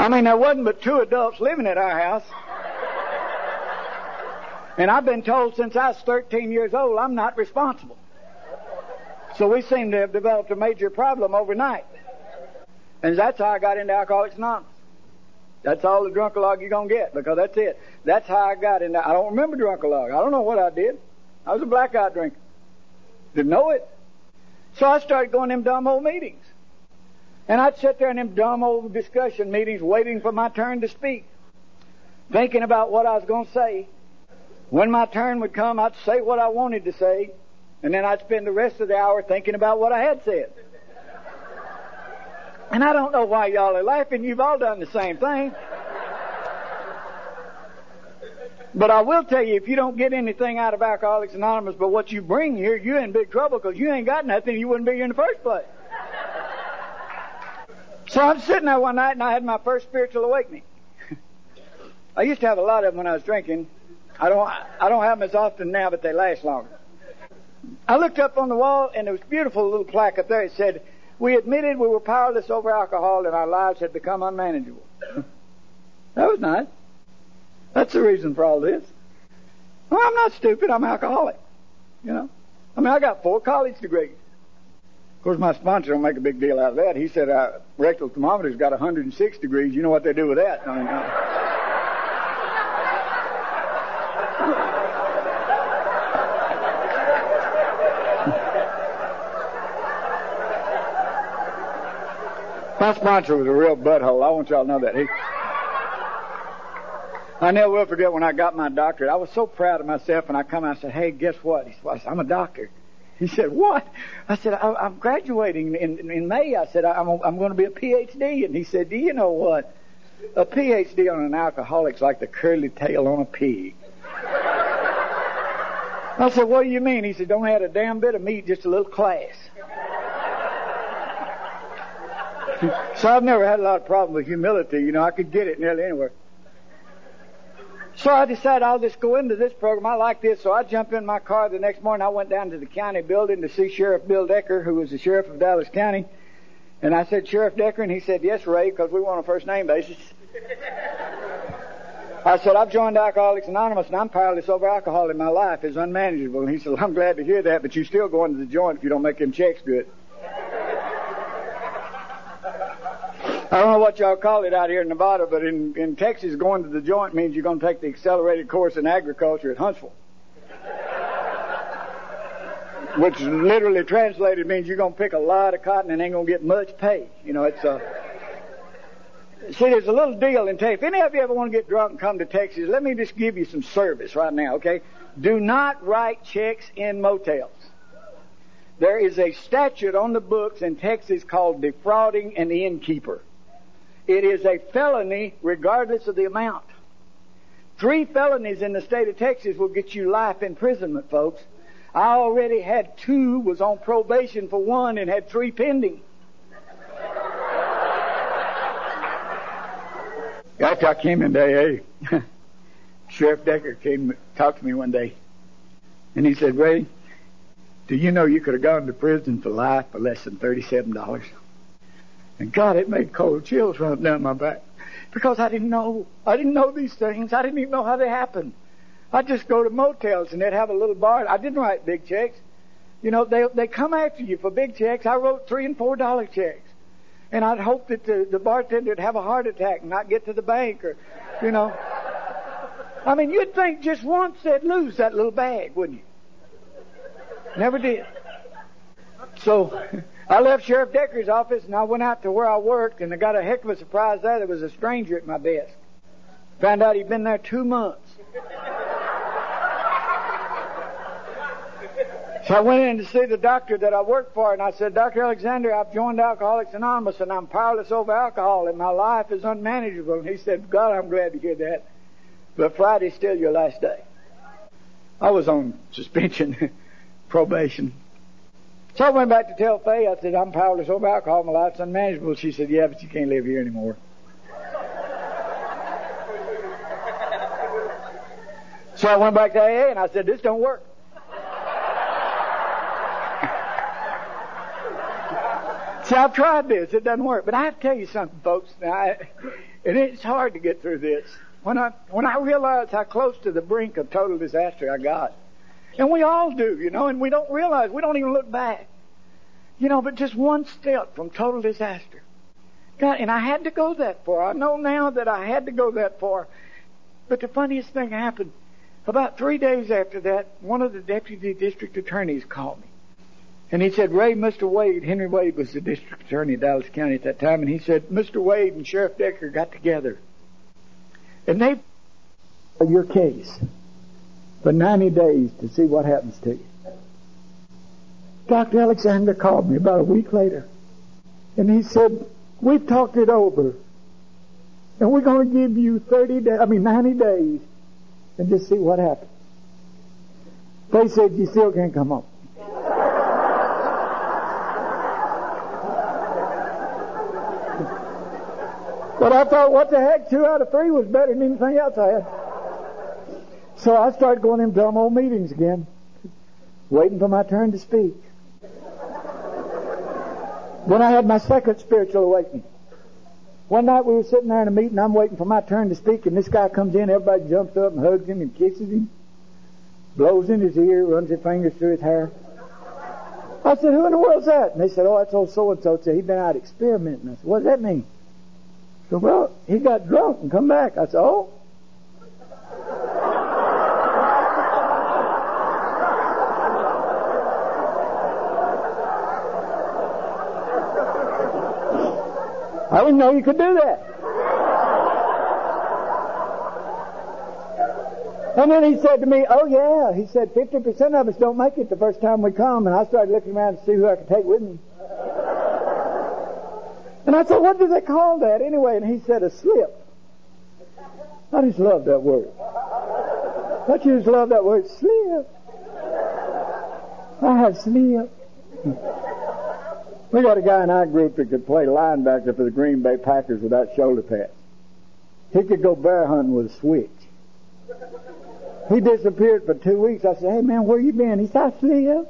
A: I mean, there wasn't but two adults living at our house. And I've been told since I was thirteen years old, I'm not responsible. So we seem to have developed a major problem overnight. And that's how I got into Alcoholics Anonymous. That's all the drunkalog you're going to get, because that's it. That's how I got into, I don't remember drunkalog. I don't know what I did. I was a blackout drinker. Didn't know it. So I started going to them dumb old meetings. And I'd sit there in them dumb old discussion meetings waiting for my turn to speak, thinking about what I was going to say. When my turn would come, I'd say what I wanted to say, and then I'd spend the rest of the hour thinking about what I had said. And I don't know why y'all are laughing. You've all done the same thing. But I will tell you, if you don't get anything out of Alcoholics Anonymous but what you bring here, you're in big trouble, because you ain't got nothing. You wouldn't be here in the first place. So I'm sitting there one night, and I had my first spiritual awakening. I used to have a lot of them when I was drinking. I don't, I don't have them as often now, but they last longer. I looked up on the wall, and there was a beautiful little plaque up there. It said, "We admitted we were powerless over alcohol, and our lives had become unmanageable." That was nice. That's the reason for all this. Well, I'm not stupid. I'm alcoholic. You know. I mean, I got four college degrees. Of course, my sponsor don't make a big deal out of that. He said, uh, rectal thermometer's got one hundred six degrees. You know what they do with that? I mean, uh, my sponsor was a real butthole. I want y'all to know that. He, I never will forget when I got my doctorate. I was so proud of myself, and I come out and said, "Hey, guess what?" He said, "I said, I'm a doctor." He said, "What?" I said, I, "I'm graduating in, in May." I said, I'm, I'm going to be a P H D. And he said, "Do you know what? A P H D on an alcoholic's like the curly tail on a pig." I said, "What do you mean?" He said, "Don't add a damn bit of meat, just a little class." So I've never had a lot of problem with humility. You know, I could get it nearly anywhere. So I decided I'll just go into this program. I like this. So I jumped in my car the next morning. I went down to the county building to see Sheriff Bill Decker, who was the sheriff of Dallas County. And I said, "Sheriff Decker?" And he said, "Yes, Ray," because we were on a first name basis. I said, "I've joined Alcoholics Anonymous, and I'm powerless over alcohol in my life. It's unmanageable." And he said, "Well, I'm glad to hear that, but you're still going to the joint if you don't make them checks good." I don't know what y'all call it out here in Nevada, but in, in Texas, going to the joint means you're going to take the accelerated course in agriculture at Huntsville. Which literally translated means you're going to pick a lot of cotton and ain't going to get much pay. You know, it's a... Uh... See, there's a little deal in Texas. If any of you ever want to get drunk and come to Texas, let me just give you some service right now, okay? Do not write checks in motels. There is a statute on the books in Texas called defrauding an innkeeper. It is a felony regardless of the amount. Three felonies in the state of Texas will get you life imprisonment, folks. I already had two, was on probation for one, and had three pending. After I came into A A, Sheriff Decker came and talked to me one day, and he said, "Ray, do you know you could have gone to prison for life for less than thirty-seven dollars? And God, it made cold chills run down my back. Because I didn't know. I didn't know these things. I didn't even know how they happened. I'd just go to motels and they'd have a little bar. I didn't write big checks. You know, they they come after you for big checks. I wrote three and four dollar checks. And I'd hope that the, the bartender would have a heart attack and not get to the bank, or, you know. I mean, you'd think just once they'd lose that little bag, wouldn't you? Never did. So I left Sheriff Decker's office and I went out to where I worked, and I got a heck of a surprise there. There was a stranger at my desk. Found out he'd been there two months. So I went in to see the doctor that I worked for, and I said, "Doctor Alexander, I've joined Alcoholics Anonymous, and I'm powerless over alcohol, and my life is unmanageable." And he said, "God, I'm glad to hear that. But Friday's still your last day." I was on suspension, probation. So I went back to tell Faye, I said, "I'm powerless over alcohol, my life's unmanageable." She said, "Yeah, but you can't live here anymore." So I went back to A A and I said, "This don't work." See, I've tried this. It doesn't work. But I have to tell you something, folks. Now, I, and it's hard to get through this. When I when I realize how close to the brink of total disaster I got. And we all do, you know, and we don't realize. We don't even look back. You know, but just one step from total disaster. God, and I had to go that far. I know now that I had to go that far. But the funniest thing happened. About three days after that, one of the deputy district attorneys called me. And he said, Ray, Mister Wade, Henry Wade was the district attorney of Dallas County at that time, and he said, Mister Wade and Sheriff Decker got together. And they your case for ninety days to see what happens to you. Doctor Alexander called me about a week later, and he said, we've talked it over, and we're going to give you thirty days, I mean ninety days, and just see what happens. They said, you still can't come home. But I thought, what the heck, two out of three was better than anything else I had. So I started going to them dumb old meetings again, waiting for my turn to speak. Then I had my second spiritual awakening. One night we were sitting there in a meeting, I'm waiting for my turn to speak, and this guy comes in, everybody jumps up and hugs him and kisses him, blows in his ear, runs their fingers through his hair. I said, who in the world's that? And they said, oh, that's old so-and-so. Said, he'd been out experimenting. I said, what does that mean? So, well, he got drunk and come back. I said, oh. I didn't know you could do that. And then he said to me, oh yeah, he said fifty percent of us don't make it the first time we come. And I started looking around to see who I could take with me. And I said, what do they call that anyway? And he said, a slip. I just love that word. Don't you just love that word? Slip. I have slipped. We got a guy in our group that could play linebacker for the Green Bay Packers without shoulder pads. He could go bear hunting with a switch. He disappeared for two weeks. I said, hey man, where you been? He said, I slipped.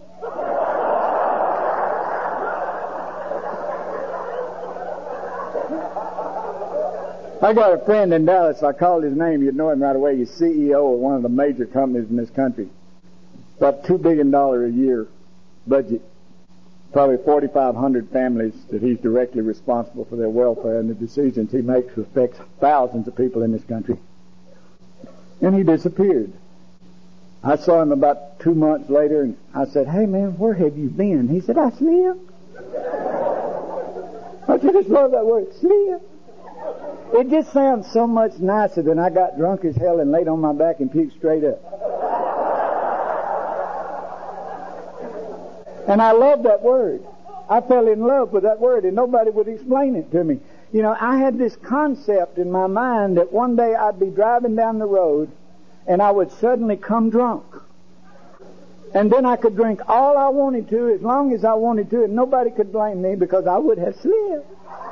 A: I got a friend in Dallas. I called his name. You'd know him right away. He's C E O of one of the major companies in this country. About two billion dollars a year budget. Probably forty-five hundred families that he's directly responsible for their welfare, and the decisions he makes affects thousands of people in this country. And he disappeared. I saw him about two months later, and I said, hey man, where have you been? He said, I slipped. I just love that word, slipped. It just sounds so much nicer than I got drunk as hell and laid on my back and puked straight up. And I love that word. I fell in love with that word, and nobody would explain it to me. You know, I had this concept in my mind that one day I'd be driving down the road and I would suddenly come drunk. And then I could drink all I wanted to as long as I wanted to, and nobody could blame me because I would have slipped.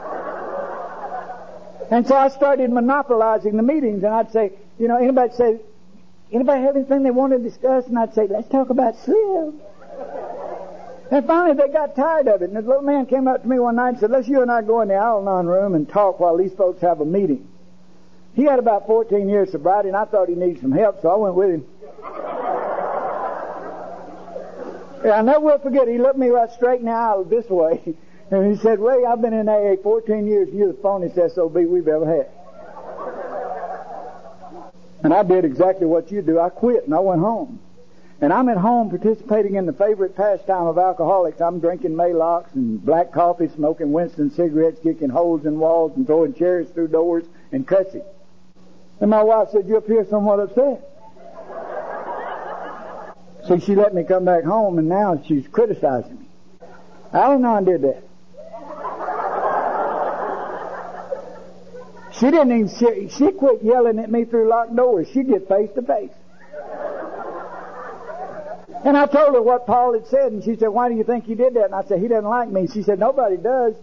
A: And so I started monopolizing the meetings, and I'd say, you know, anybody say, anybody have anything they want to discuss? And I'd say, let's talk about slip. And finally they got tired of it, and this little man came up to me one night and said, let's you and I go in the Al-Anon room and talk while these folks have a meeting. He had about fourteen years sobriety, and I thought he needed some help, so I went with him. Yeah, I'll never will forget, he looked me right straight in the aisle this way, and he said, Ray, I've been in A A fourteen years, and you're the phoniest S O B we've ever had. And I did exactly what you do. I quit, and I went home. And I'm at home participating in the favorite pastime of alcoholics. I'm drinking Maalox and black coffee, smoking Winston cigarettes, kicking holes in walls and throwing chairs through doors and cussing. And my wife said, you appear somewhat upset. So she let me come back home, and now she's criticizing me. Al-Anon did that. She didn't even, she, she quit yelling at me through locked doors. She'd get face to face. And I told her what Paul had said, and she said, why do you think he did that? And I said, he doesn't like me. She said, nobody does.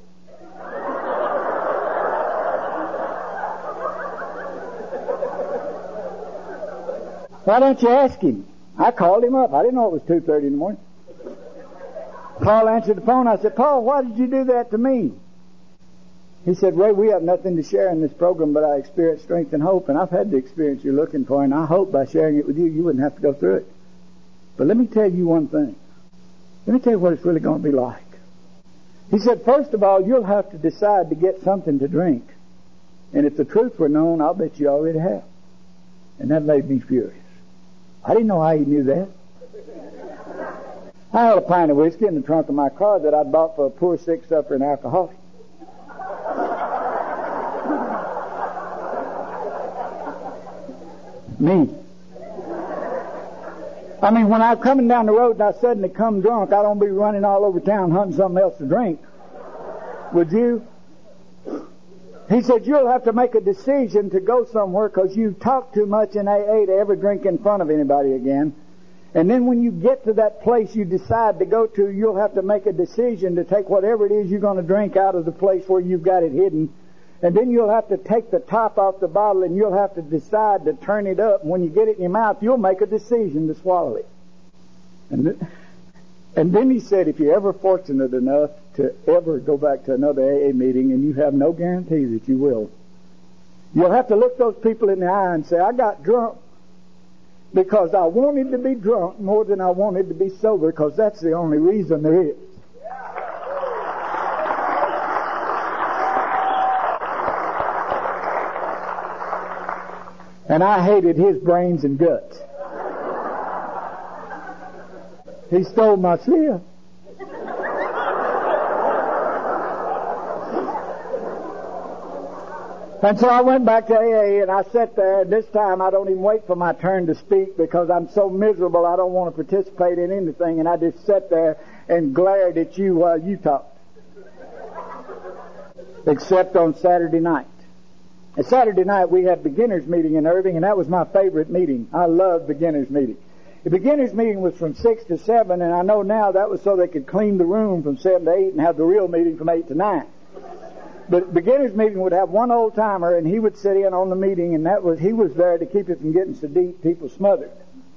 A: Why don't you ask him? I called him up. I didn't know it was two thirty in the morning. Paul answered the phone. I said, Paul, why did you do that to me? He said, Ray, we have nothing to share in this program, but I experienced strength and hope, and I've had the experience you're looking for, and I hope by sharing it with you, you wouldn't have to go through it. But let me tell you one thing. Let me tell you what it's really going to be like. He said, first of all, you'll have to decide to get something to drink. And if the truth were known, I'll bet you already have. And that made me furious. I didn't know how he knew that. I had a pint of whiskey in the trunk of my car that I'd bought for a poor, sick, suffering alcoholic. Me. I mean, when I'm coming down the road and I suddenly come drunk, I don't be running all over town hunting something else to drink. Would you? He said, you'll have to make a decision to go somewhere because you talk too much in A A to ever drink in front of anybody again. And then when you get to that place you decide to go to, you'll have to make a decision to take whatever it is you're going to drink out of the place where you've got it hidden. And then you'll have to take the top off the bottle and you'll have to decide to turn it up. And when you get it in your mouth, you'll make a decision to swallow it. And, th- and then he said, if you're ever fortunate enough to ever go back to another A A meeting, and you have no guarantee that you will, you'll have to look those people in the eye and say, I got drunk because I wanted to be drunk more than I wanted to be sober, because that's the only reason there is. And I hated his brains and guts. He stole my slip. And so I went back to A A and I sat there, and this time I don't even wait for my turn to speak because I'm so miserable I don't want to participate in anything, and I just sat there and glared at you while you talked. Except on Saturday night. And Saturday night we had beginners meeting in Irving, and that was my favorite meeting. I loved beginners meeting. The beginners meeting was from six to seven, and I know now that was so they could clean the room from seven to eight and have the real meeting from eight to nine. But beginners meeting would have one old timer, and he would sit in on the meeting, and that was he was there to keep it from getting so deep people smothered.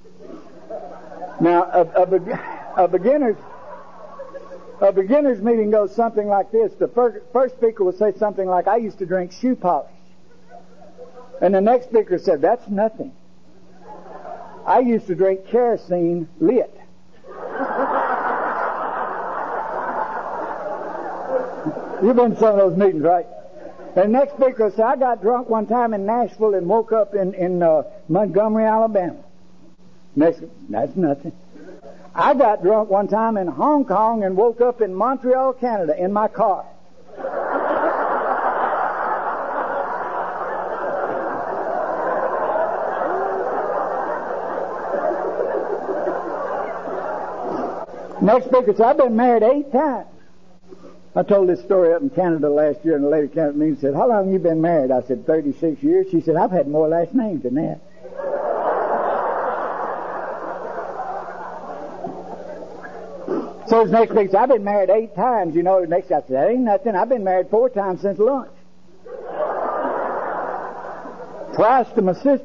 A: Now a, a, be, a beginners a beginners meeting goes something like this. The first, first speaker would say something like, I used to drink shoe polish. And the next speaker said, that's nothing. I used to drink kerosene lit. You've been to some of those meetings, right? And the next speaker said, I got drunk one time in Nashville and woke up in, in uh, Montgomery, Alabama. Next, that's nothing. I got drunk one time in Hong Kong and woke up in Montreal, Canada, in my car. Next speaker said, I've been married eight times. I told this story up in Canada last year, and the lady came up to me and said, how long have you been married? I said, thirty-six years. She said, I've had more last names than that. So the next week said, I've been married eight times. You know, the next guy said, that ain't nothing. I've been married four times since lunch. Twice to my sister.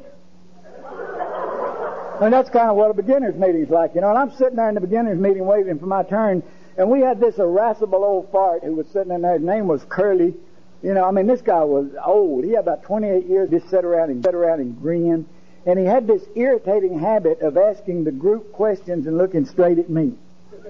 A: And that's kind of what a beginner's meeting's like, you know. And I'm sitting there in the beginner's meeting waiting for my turn, and we had this irascible old fart who was sitting in there. His name was Curly. You know, I mean, this guy was old. He had about twenty-eight years. Just sat around and sat around and grin. And he had this irritating habit of asking the group questions and looking straight at me.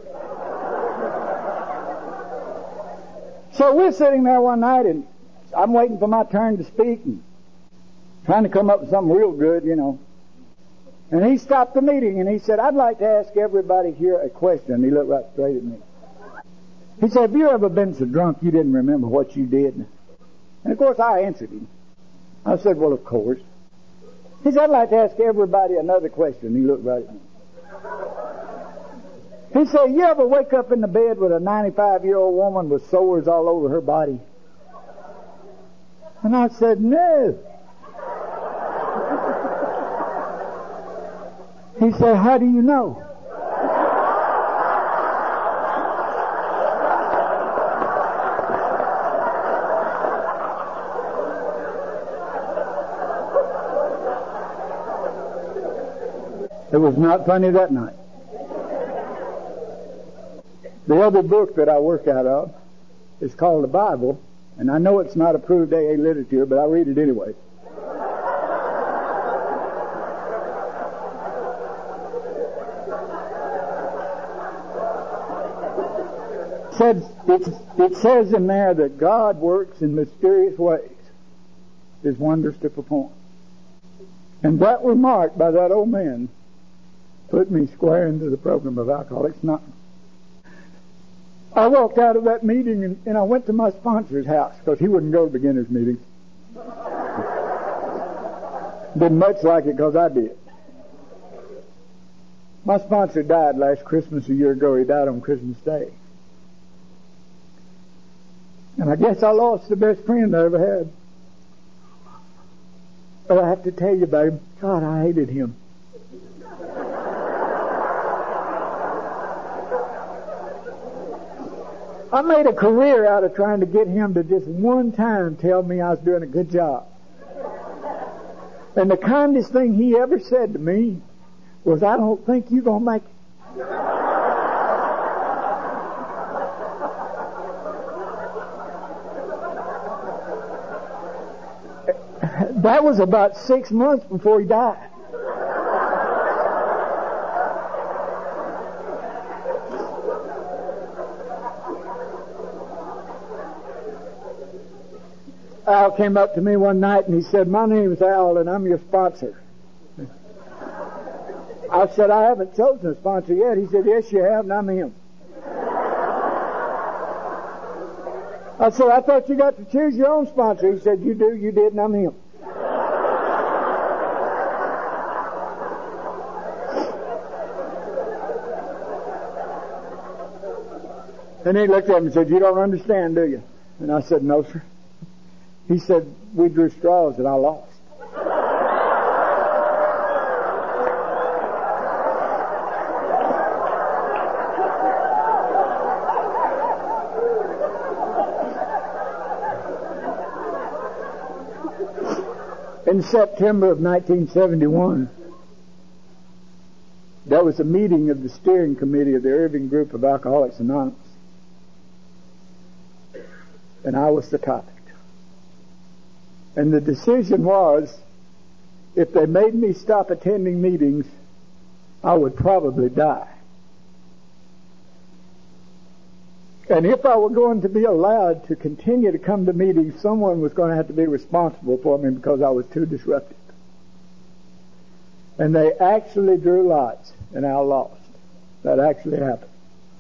A: So we're sitting there one night, and I'm waiting for my turn to speak and trying to come up with something real good, you know. And he stopped the meeting, and he said, I'd like to ask everybody here a question. He looked right straight at me. He said, have you ever been so drunk you didn't remember what you did? And, of course, I answered him. I said, well, of course. He said, I'd like to ask everybody another question. He looked right at me. He said, you ever wake up in the bed with a ninety-five-year-old woman with sores all over her body? And I said, no. He said, how do you know? It was not funny that night. The other book that I work out of is called the Bible, and I know it's not approved A A literature, but I read it anyway. It says, it, it says in there that God works in mysterious ways, His wonders to perform. And that remark by that old man put me square into the program of Alcoholics Anonymous. I walked out of that meeting and, and I went to my sponsor's house because he wouldn't go to beginners meetings. Didn't much like it because I did. My sponsor died last Christmas a year ago. He died on Christmas Day. And I guess I lost the best friend I ever had. But I have to tell you, babe, God, I hated him. I made a career out of trying to get him to just one time tell me I was doing a good job. And the kindest thing he ever said to me was, I don't think you're going to make it. That was about six months before he died. Al came up to me one night and he said, my name is Al and I'm your sponsor. I said, I haven't chosen a sponsor yet. He said, yes, you have, and I'm him. I said, I thought you got to choose your own sponsor. He said, you do, you did, and I'm him. And he looked at me and said, you don't understand, do you? And I said, no, sir. He said, we drew straws and I lost. In September of nineteen seventy-one, there was a meeting of the steering committee of the Irving Group of Alcoholics Anonymous. And I was the topic. And the decision was, if they made me stop attending meetings, I would probably die. And if I were going to be allowed to continue to come to meetings, someone was going to have to be responsible for me because I was too disruptive. And they actually drew lots, and I lost. That actually happened.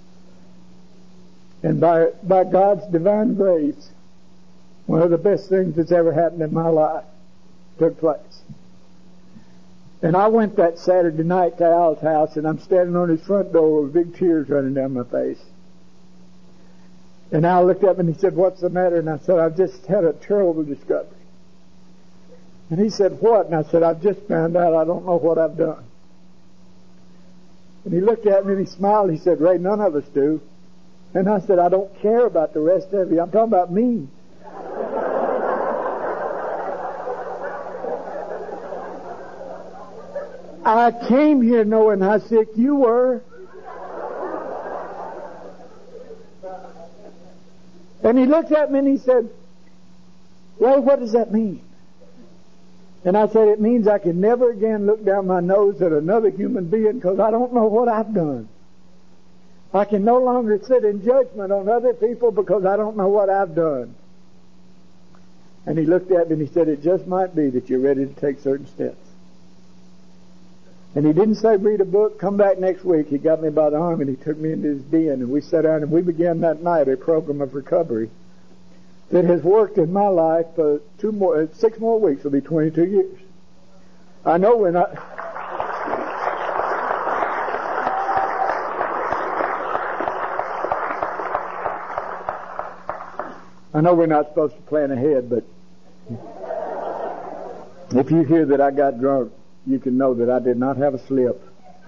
A: And by, by God's divine grace, one of the best things that's ever happened in my life took place. And I went that Saturday night to Al's house, and I'm standing on his front door with big tears running down my face. And Al looked up and he said, what's the matter? And I said, I've just had a terrible discovery. And he said, what? And I said, I've just found out I don't know what I've done. And he looked at me and he smiled. He said, Ray, none of us do. And I said, I don't care about the rest of you. I'm talking about me. I came here knowing how sick you were. And he looked at me and he said, Ray, what does that mean? And I said, it means I can never again look down my nose at another human being because I don't know what I've done. I can no longer sit in judgment on other people because I don't know what I've done. And he looked at me and he said, it just might be that you're ready to take certain steps. And he didn't say read a book, come back next week. He got me by the arm and he took me into his den and we sat down and we began that night a program of recovery that has worked in my life for two more, six more weeks. It'll be twenty-two years. I know we're not. I know we're not supposed to plan ahead, but if you hear that I got drunk, you can know that I did not have a slip.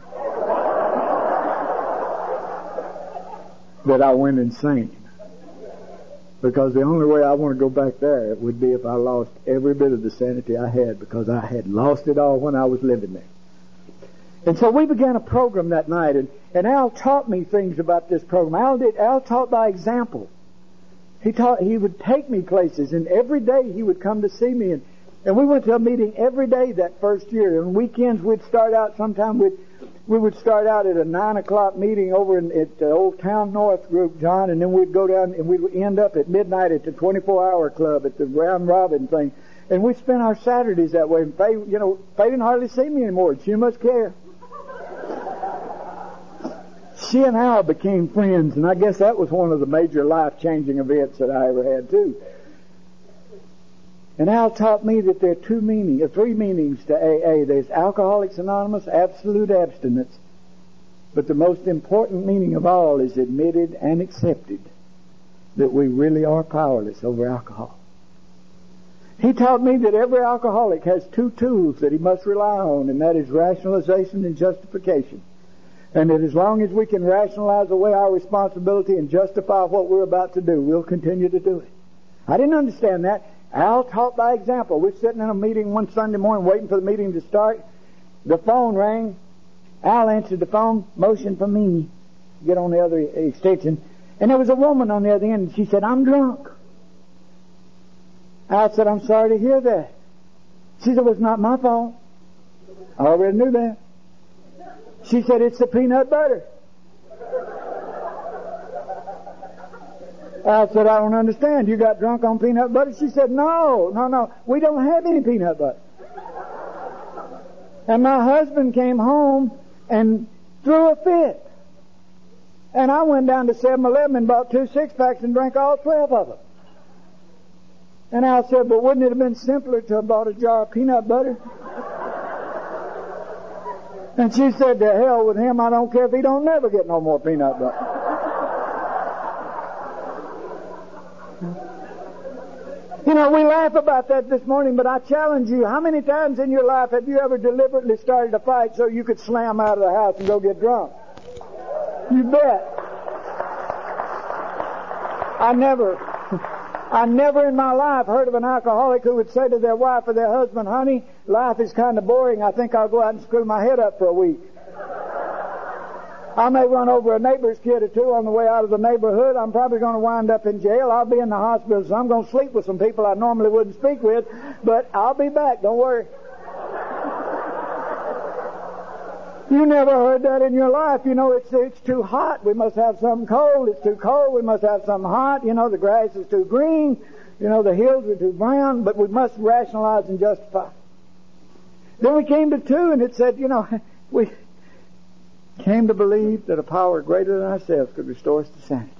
A: That I went insane. Because the only way I want to go back there would be if I lost every bit of the sanity I had, because I had lost it all when I was living there. And so we began a program that night, and, and Al taught me things about this program. Al did, Al taught by example. He taught, he would take me places, and every day he would come to see me, and, and we went to a meeting every day that first year. And weekends we'd start out sometime with, we would start out at a nine o'clock meeting over in, at the Old Town North group, John, and then we'd go down and we'd end up at midnight at the twenty-four hour club at the round robin thing. And we spent our Saturdays that way. And Faye, you know, Faye didn't hardly see me anymore. She must care. She and Al became friends, and I guess that was one of the major life-changing events that I ever had, too. And Al taught me that there are two meanings, or three meanings to A A. There's Alcoholics Anonymous, absolute abstinence. But the most important meaning of all is admitted and accepted that we really are powerless over alcohol. He taught me that every alcoholic has two tools that he must rely on, and that is rationalization and justification. And that as long as we can rationalize away our responsibility and justify what we're about to do, we'll continue to do it. I didn't understand that. Al taught by example. We're sitting in a meeting one Sunday morning waiting for the meeting to start. The phone rang. Al answered the phone, motioned for me to get on the other extension. And there was a woman on the other end, and she said, "I'm drunk." Al said, "I'm sorry to hear that." She said, "Well, it's not my fault." I already knew that. She said, "It's the peanut butter." I said, "I don't understand. You got drunk on peanut butter?" She said, "No, no, no. We don't have any peanut butter." And my husband came home and threw a fit. And I went down to seven eleven and bought two six-packs and drank all twelve of them. And Al said, "But wouldn't it have been simpler to have bought a jar of peanut butter?" And she said, "To hell with him. I don't care if he don't never get no more peanut butter." You know, we laugh about that this morning, but I challenge you, how many times in your life have you ever deliberately started a fight so you could slam out of the house and go get drunk? You bet. I never, I never in my life heard of an alcoholic who would say to their wife or their husband, "Honey, life is kind of boring. I think I'll go out and screw my head up for a week." I may run over a neighbor's kid or two on the way out of the neighborhood. I'm probably going to wind up in jail. I'll be in the hospital, so I'm going to sleep with some people I normally wouldn't speak with, but I'll be back. Don't worry. You never heard that in your life. You know, it's it's too hot. We must have something cold. It's too cold. We must have something hot. You know, the grass is too green. You know, the hills are too brown. But we must rationalize and justify. Then we came to two, and it said, you know, we came to believe that a power greater than ourselves could restore us to sanity.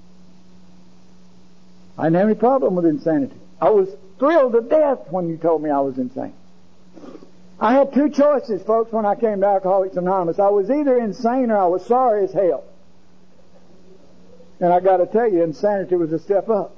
A: I didn't have any problem with insanity. I was thrilled to death when you told me I was insane. I had two choices, folks, when I came to Alcoholics Anonymous. I was either insane or I was sorry as hell. And I got to tell you, insanity was a step up.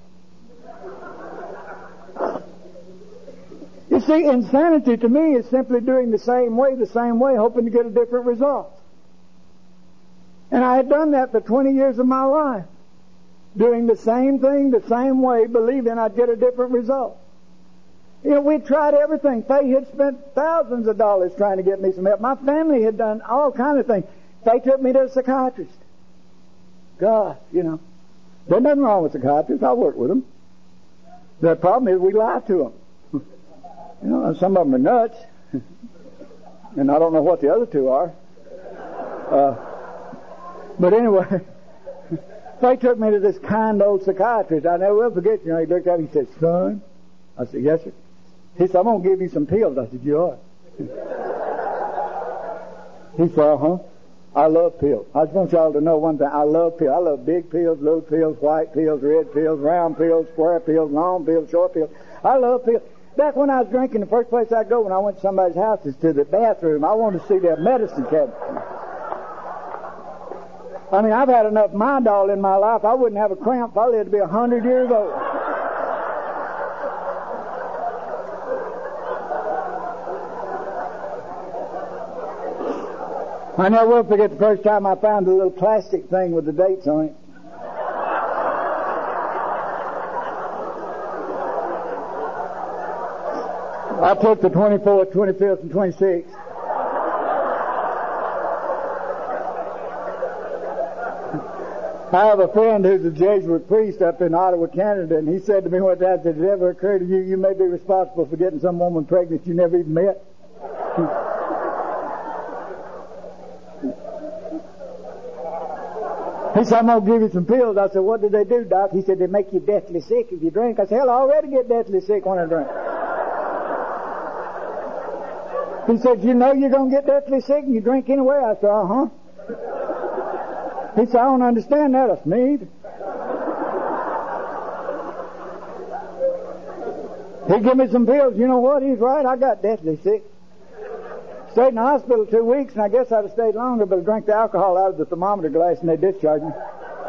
A: You see, insanity to me is simply doing the same way, the same way, hoping to get a different result. And I had done that for twenty years of my life. Doing the same thing, the same way, believing I'd get a different result. You know, we'd tried everything. Faye had spent thousands of dollars trying to get me some help. My family had done all kinds of things. Faye took me to a psychiatrist. God, you know. There's nothing wrong with psychiatrists. I work with them. The problem is we lie to them. You know, some of them are nuts. And I don't know what the other two are. Uh, but anyway, Faye took me to this kind old psychiatrist. I never will forget, you know, he looked at me and said, "Son?" I said, "Yes, sir." He said, "I'm going to give you some pills." I said, "You are." He said, "Uh-huh. I love pills. I just want y'all to know one thing. I love pills. I love big pills, little pills, white pills, red pills, round pills, square pills, long pills, short pills. I love pills. Back when I was drinking, the first place I'd go when I went to somebody's house is to the bathroom. I wanted to see their medicine cabinet. I mean, I've had enough Midol in my life. I wouldn't have a cramp if I lived to be a hundred years old. I never will forget the first time I found a little plastic thing with the dates on it. I took the twenty-fourth, twenty-fifth, and twenty-sixth. I have a friend who's a Jesuit priest up in Ottawa, Canada, and he said to me one time, "Did it ever occur to you you may be responsible for getting some woman pregnant you never even met?" He said, "I'm going to give you some pills." I said, "What do they do, Doc?" He said, "They make you deathly sick if you drink." I said, "Hell, I already get deathly sick when I drink." He said, "You know you're going to get deathly sick and you drink anyway?" I said, "Uh-huh." He said, "I don't understand that." I said, "Me either." He gave me some pills. You know what? He's right. I got deathly sick. Stayed in the hospital two weeks, and I guess I'd have stayed longer, but I drank the alcohol out of the thermometer glass, and they discharged me.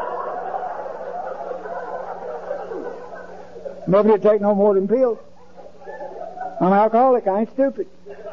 A: Nobody would take no more than pills. I'm an alcoholic. I ain't stupid.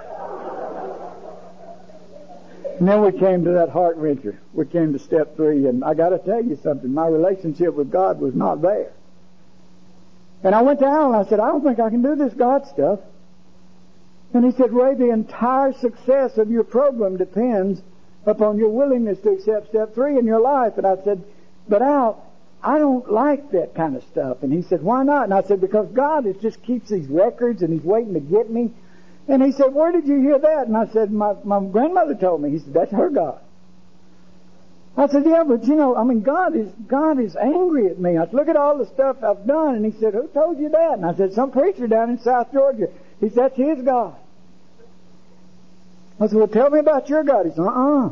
A: And then we came to that heart wrencher. We came to step three, and I got to tell you something. My relationship with God was not there. And I went to Al and I said, "I don't think I can do this God stuff." And he said, "Ray, the entire success of your program depends upon your willingness to accept step three in your life." And I said, "But Al, I don't like that kind of stuff." And he said, "Why not?" And I said, "Because God is just keeps these records and He's waiting to get me." And he said, "Where did you hear that?" And I said, my, my grandmother told me. He said, "That's her God." I said, "Yeah, but you know, I mean, God is God is angry at me." I said, "Look at all the stuff I've done." And he said, "Who told you that?" And I said, "Some preacher down in South Georgia." He said, "That's his God." I said, "Well, tell me about your God." He said, "Uh-uh."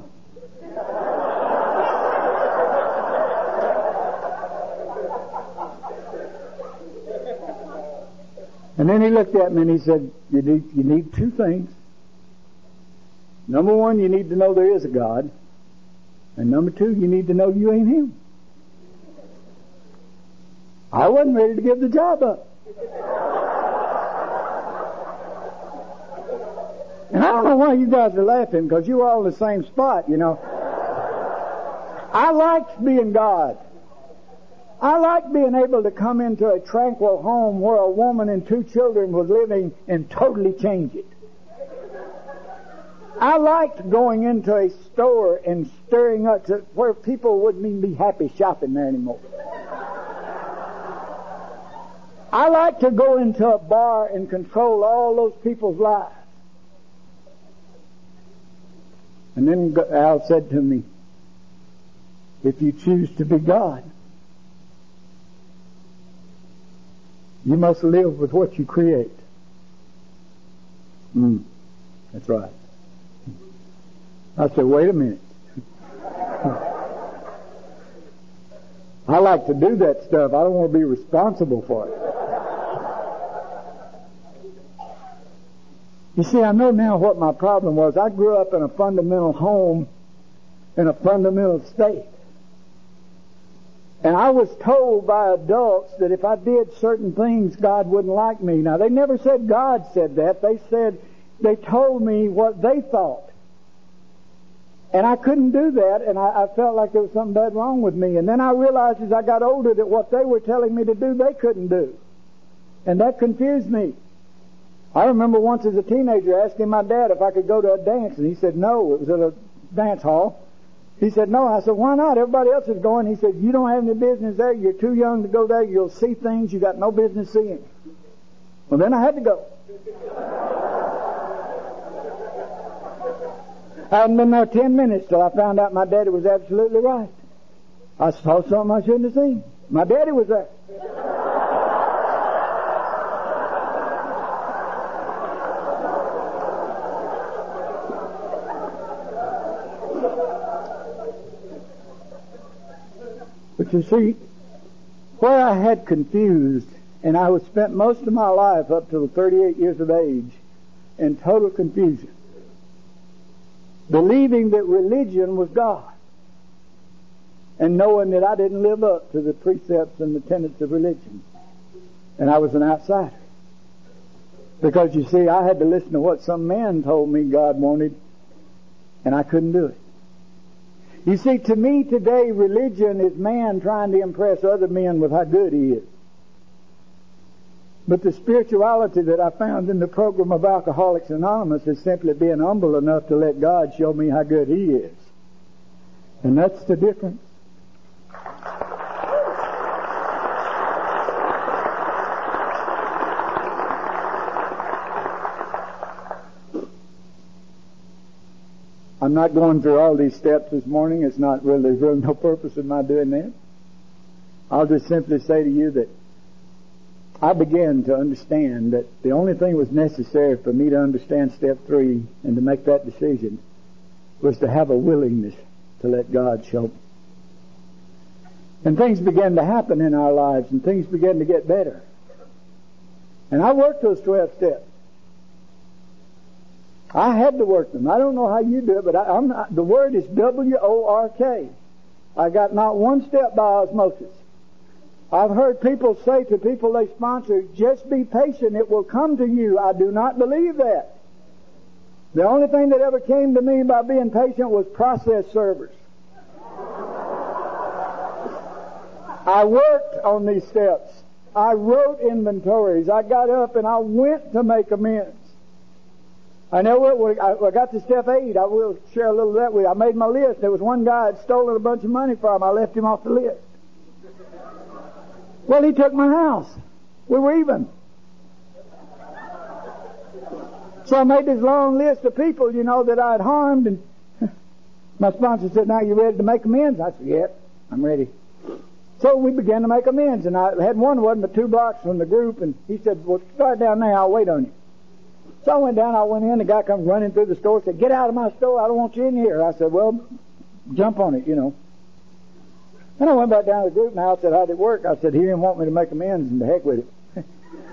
A: And then he looked at me and he said, you need, you need two things. Number one, you need to know there is a God. And number two, you need to know you ain't Him. I wasn't ready to give the job up. And I don't know why you guys are laughing, because you're all in the same spot, you know. I liked being God. I liked being able to come into a tranquil home where a woman and two children was living and totally change it. I liked going into a store and stirring up to where people wouldn't even be happy shopping there anymore. I liked to go into a bar and control all those people's lives. And then Al said to me, "If you choose to be God, you must live with what you create." Mm, that's right. I said, "Wait a minute. I like to do that stuff. I don't want to be responsible for it." You see, I know now what my problem was. I grew up in a fundamental home, in a fundamental state. And I was told by adults that if I did certain things, God wouldn't like me. Now, they never said God said that. They said, they told me what they thought. And I couldn't do that, and I, I felt like there was something bad wrong with me. And then I realized as I got older that what they were telling me to do, they couldn't do. And that confused me. I remember once as a teenager asking my dad if I could go to a dance, and he said no. It was at a dance hall. He said no. I said, "Why not? Everybody else is going." He said, "You don't have any business there. You're too young to go there. You'll see things you got no business seeing." Well, then I had to go. I hadn't been there ten minutes till I found out my daddy was absolutely right. I saw something I shouldn't have seen. My daddy was there. But you see, where I had confused, and I was spent most of my life up to thirty-eight years of age in total confusion, believing that religion was God, and knowing that I didn't live up to the precepts and the tenets of religion, and I was an outsider. Because you see, I had to listen to what some man told me God wanted, and I couldn't do it. You see, to me today, religion is man trying to impress other men with how good he is. But the spirituality that I found in the program of Alcoholics Anonymous is simply being humble enough to let God show me how good He is. And that's the difference. I'm not going through all these steps this morning. It's not really, there's really no purpose in my doing that. I'll just simply say to you that I began to understand that the only thing was necessary for me to understand step three and to make that decision was to have a willingness to let God show me. And things began to happen in our lives, and things began to get better. And I worked those twelve steps. I had to work them. I don't know how you do it, but I, I'm not, the word is W O R K. I got not one step by osmosis. I've heard people say to people they sponsor, just be patient, it will come to you. I do not believe that. The only thing that ever came to me by being patient was process servers. I worked on these steps. I wrote inventories. I got up and I went to make amends. I know I got to step eight. I will share a little of that with you. I made my list. There was one guy that stolen a bunch of money from him. I left him off the list. Well, he took my house. We were even. So I made this long list of people, you know, that I'd harmed, and my sponsor said, now you ready to make amends? I said, yeah, I'm ready. So we began to make amends, and I had one wasn't but two blocks from the group, and he said, well, start down there, I'll wait on you. So I went down, I went in, the guy comes running through the store, said, get out of my store, I don't want you in here. I said, well, jump on it, you know. Then I went back down to the group, and I said, how'd it work? I said, he didn't want me to make amends, and the heck with it.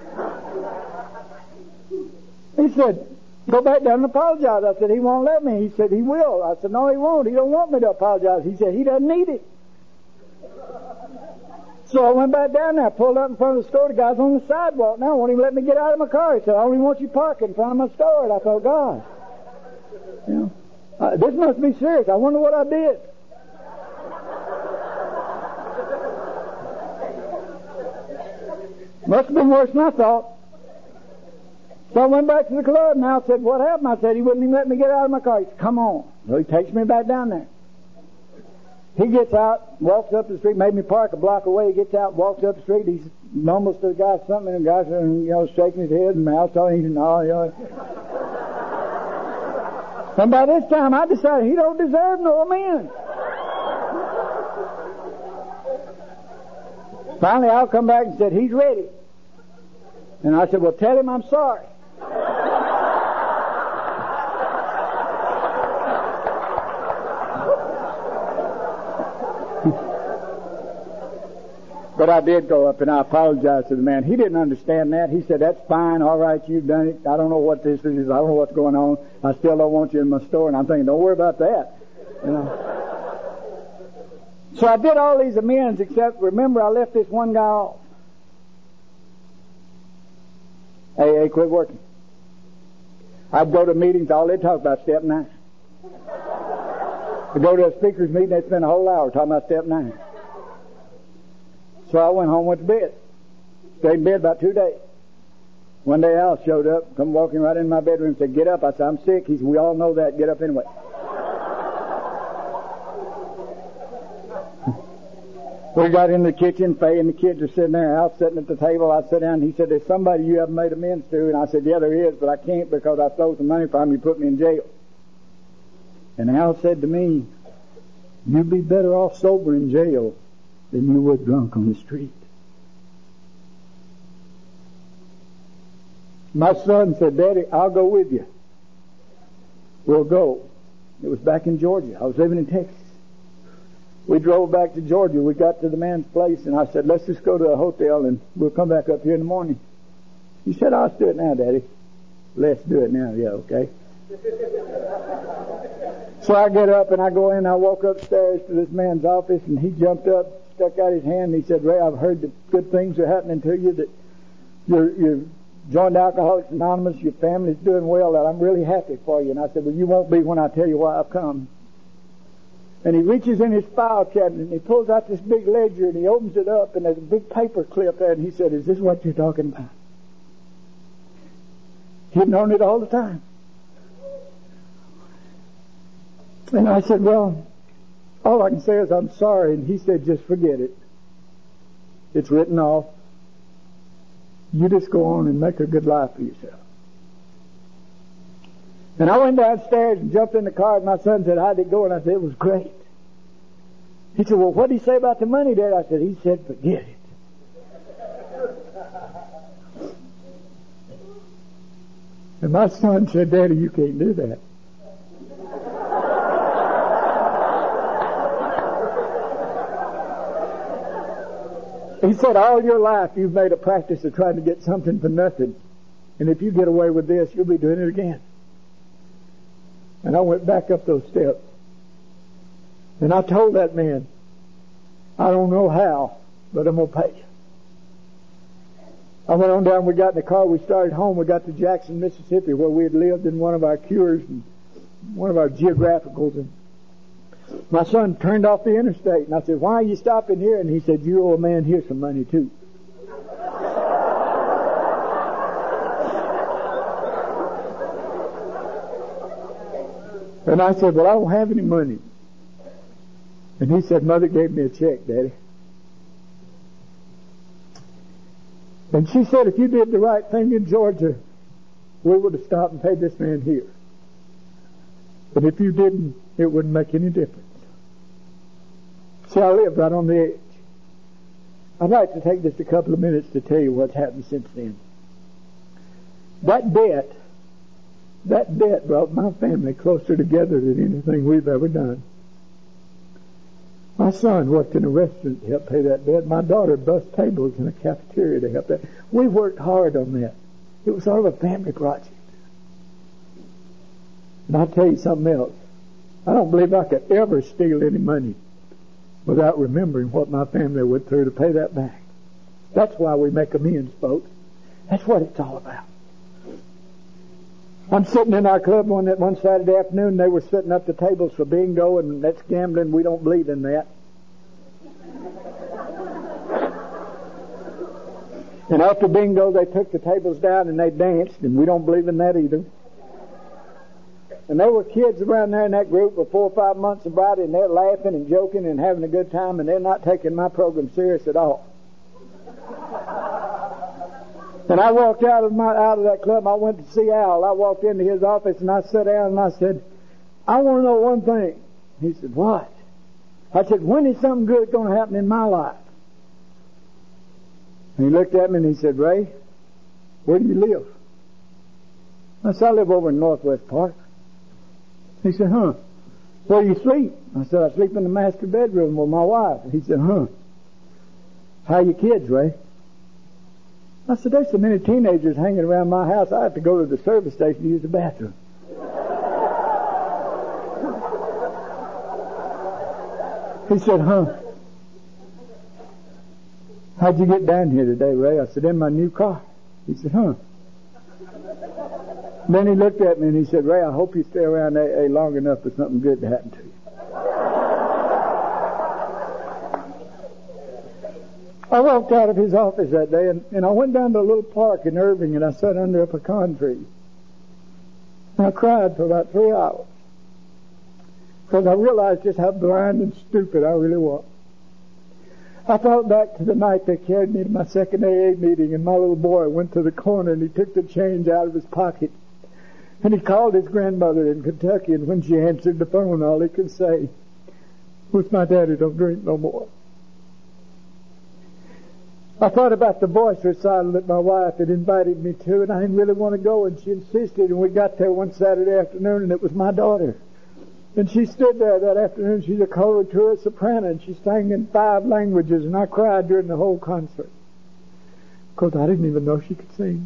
A: He said, go back down and apologize. I said, he won't let me. He said, he will. I said, no, he won't. He don't want me to apologize. He said, he doesn't need it. So I went back down there, pulled up in front of the store. The guy's on the sidewalk now, won't even let me get out of my car. He said, I only want you parked in front of my store. And I thought, God, you know, uh, this must be serious. I wonder what I did. Must have been worse than I thought. So I went back to the club and I said, what happened? I said, he wouldn't even let me get out of my car. He said, come on. So he takes me back down there. He gets out, walks up the street, made me park a block away. He gets out, walks up the street. He's mumbles to the guy something, and the guy's, you know, shaking his head and mouth telling him, no, you know. And by this time I decided he don't deserve no amends. Finally, I'll come back and said, he's ready. And I said, well, tell him I'm sorry. But I did go up and I apologized to the man. He didn't understand that. He said, that's fine, all right, you've done it. I don't know what this is. I don't know what's going on. I still don't want you in my store. And I'm thinking, don't worry about that. You know. So I did all these amends, except, remember, I left this one guy off. Hey, hey, quit working. I'd go to meetings, all they'd talk about step nine. I'd go to a speaker's meeting, they'd spend a whole hour talking about step nine. So I went home, went to bed. Stayed in bed about two days. One day Al showed up, come walking right in my bedroom and said, get up. I said, I'm sick. He said, we all know that. Get up anyway. We got in the kitchen, Faye and the kids were sitting there, Al sitting at the table. I sat down and he said, there's somebody you haven't made amends to. And I said, yeah, there is, but I can't because I stole some money from him. He put me in jail. And Al said to me, you'd be better off sober in jail than you would drunk on the street. My son said, Daddy, I'll go with you. We'll go. It was back in Georgia. I was living in Texas. We drove back to Georgia. We got to the man's place, and I said, let's just go to a hotel, and we'll come back up here in the morning. He said, I'll do it now, Daddy. Let's do it now. Yeah, okay. So I get up, and I go in. I walk upstairs to this man's office, and he jumped up, stuck out his hand, and he said, Ray, I've heard that good things are happening to you, that you're, you're joined Alcoholics Anonymous, your family's doing well, and I'm really happy for you. And I said, well, you won't be when I tell you why I've come. And he reaches in his file cabinet and he pulls out this big ledger and he opens it up and there's a big paper clip there, and he said, is this what you're talking about? He'd known it all the time. And I said, well, all I can say is I'm sorry. And he said, just forget it. It's written off. You just go on and make a good life for yourself. And I went downstairs and jumped in the car, and my son said, how'd it go? And I said, it was great. He said, well, what did he say about the money, Dad? I said, he said, forget it. And my son said, Daddy, you can't do that. He said, all your life you've made a practice of trying to get something for nothing. And if you get away with this, you'll be doing it again. And I went back up those steps. And I told that man, I don't know how, but I'm going to pay you. I went on down, we got in the car, we started home, we got to Jackson, Mississippi, where we had lived in one of our cures and one of our geographicals. And my son turned off the interstate, and I said, why are you stopping here? And he said, you owe a man here some money too. And I said, well, I don't have any money. And he said, Mother gave me a check, Daddy. And she said, if you did the right thing in Georgia, we would have stopped and paid this man here. But if you didn't, it wouldn't make any difference. See, I lived right on the edge. I'd like to take just a couple of minutes to tell you what's happened since then. That debt, that debt brought my family closer together than anything we've ever done. My son worked in a restaurant to help pay that debt. My daughter bussed tables in a cafeteria to help that. We worked hard on that. It was sort of a family project. And I'll tell you something else. I don't believe I could ever steal any money without remembering what my family went through to pay that back. That's why we make amends, folks. That's what it's all about. I'm sitting in our club one that one Saturday afternoon. They were setting up the tables for bingo, and that's gambling. We don't believe in that. And after bingo, they took the tables down and they danced, and we don't believe in that either. And there were kids around there in that group with four or five months sobriety, and they're laughing and joking and having a good time, and they're not taking my program serious at all. And I walked out of my out of that club. I went to see Al. I walked into his office and I sat down and I said, I want to know one thing. He said, what? I said, when is something good going to happen in my life? And he looked at me and he said, Ray, where do you live? I said, I live over in Northwest Park. He said, huh? Where do you sleep? I said, I sleep in the master bedroom with my wife. He said, huh? How are your kids, Ray? I said, there's so many teenagers hanging around my house, I have to go to the service station to use the bathroom. He said, huh? How'd you get down here today, Ray? I said, in my new car. He said, huh? Then he looked at me and he said, Ray, I hope you stay around A A long enough for something good to happen to you. I walked out of his office that day, and, and I went down to a little park in Irving, and I sat under a pecan tree. And I cried for about three hours. Because I realized just how blind and stupid I really was. I thought back to the night they carried me to my second A A meeting, and my little boy went to the corner, and he took the change out of his pocket. And he called his grandmother in Kentucky, and when she answered the phone, all he could say was, my daddy don't drink no more. I thought about the voice recital that my wife had invited me to, and I didn't really want to go, and she insisted, and we got there one Saturday afternoon, and it was my daughter. And she stood there that afternoon. She's a coloratura soprano, and she sang in five languages, and I cried during the whole concert because I didn't even know she could sing.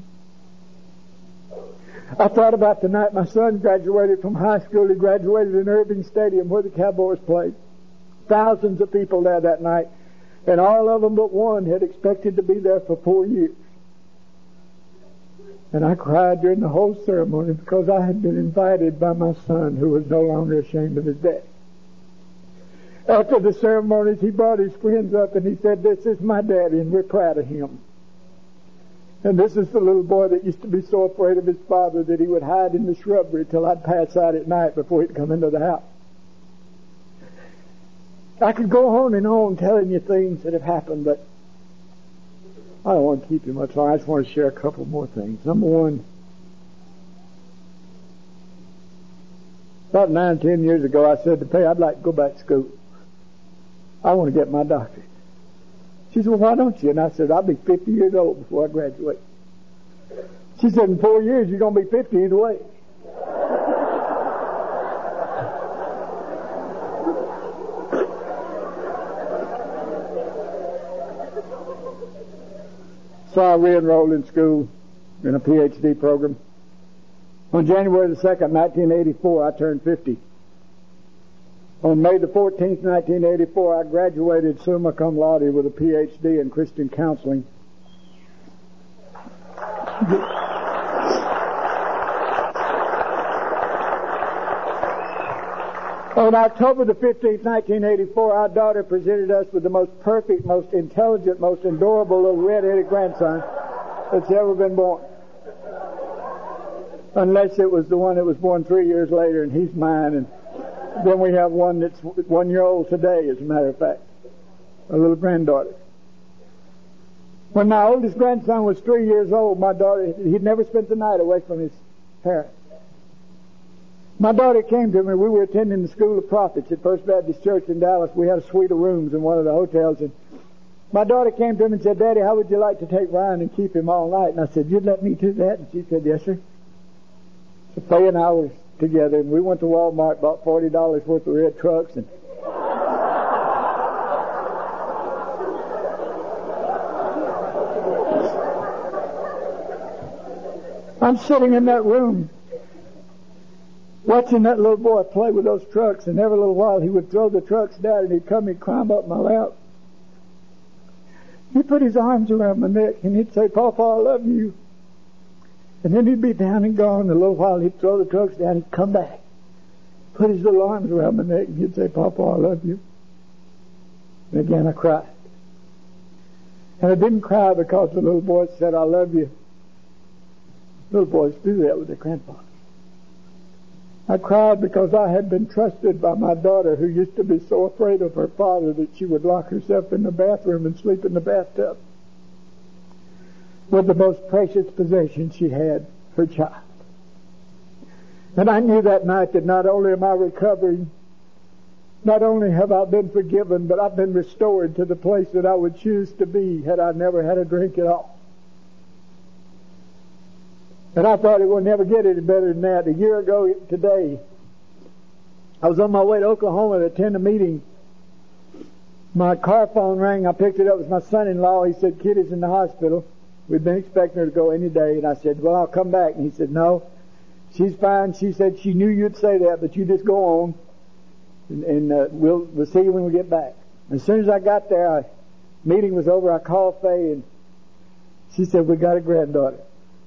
A: I thought about the night my son graduated from high school. He graduated in Irving Stadium where the Cowboys played. Thousands of people there that night. And all of them but one had expected to be there for four years. And I cried during the whole ceremony because I had been invited by my son, who was no longer ashamed of his daddy. After the ceremonies, he brought his friends up and he said, this is my daddy and we're proud of him. And this is the little boy that used to be so afraid of his father that he would hide in the shrubbery till I'd pass out at night before he'd come into the house. I could go on and on telling you things that have happened, but I don't want to keep you much longer. I just want to share a couple more things. Number one, About nine, ten years ago, I said to Pay, I'd like to go back to school. I want to get my doctorate. She said, well, why don't you? And I said, I'll be fifty years old before I graduate. She said, in four years, you're going to be fifty either way. So I re-enrolled in school in a P H D program. On January the second, nineteen eighty-four, I turned fifty. On May the fourteenth, nineteen eighty-four, I graduated summa cum laude with a P H D in Christian counseling. On October the fifteenth, nineteen eighty-four, our daughter presented us with the most perfect, most intelligent, most adorable little red-headed grandson that's ever been born. Unless it was the one that was born three years later, and he's mine. And then we have one that's one year old today, as a matter of fact, a little granddaughter. When my oldest grandson was three years old, my daughter, he'd never spent the night away from his parents. My daughter came to me. We were attending the School of Prophets at First Baptist Church in Dallas. We had a suite of rooms in one of the hotels, and my daughter came to me and said, Daddy, how would you like to take Ryan and keep him all night? And I said, you'd let me do that? And she said, yes, sir. So Faye and I were together, and we went to Walmart, bought forty dollars worth of red trucks, and I'm sitting in that room watching that little boy play with those trucks, and every little while he would throw the trucks down and he'd come and climb up my lap. He'd put his arms around my neck and he'd say, Papa, I love you. And then he'd be down and gone. A little while he'd throw the trucks down and he'd come back, put his little arms around my neck, and he'd say, Papa, I love you. And again I cried. And I didn't cry because the little boy said, I love you. Little boys do that with their grandfather. I cried because I had been trusted by my daughter, who used to be so afraid of her father that she would lock herself in the bathroom and sleep in the bathtub, with the most precious possession she had, her child. And I knew that night that not only am I recovering, not only have I been forgiven, but I've been restored to the place that I would choose to be had I never had a drink at all. And I thought it would never get any better than that. A year ago today, I was on my way to Oklahoma to attend a meeting. My car phone rang. I picked it up. It was my son-in-law. He said, Kitty's in the hospital. We'd been expecting her to go any day. And I said, well, I'll come back. And he said, no, she's fine. She said she knew you'd say that, but you just go on, and, and uh, we'll, we'll see you when we get back. As soon as I got there, I, meeting was over. I called Faye, and she said, we got a granddaughter.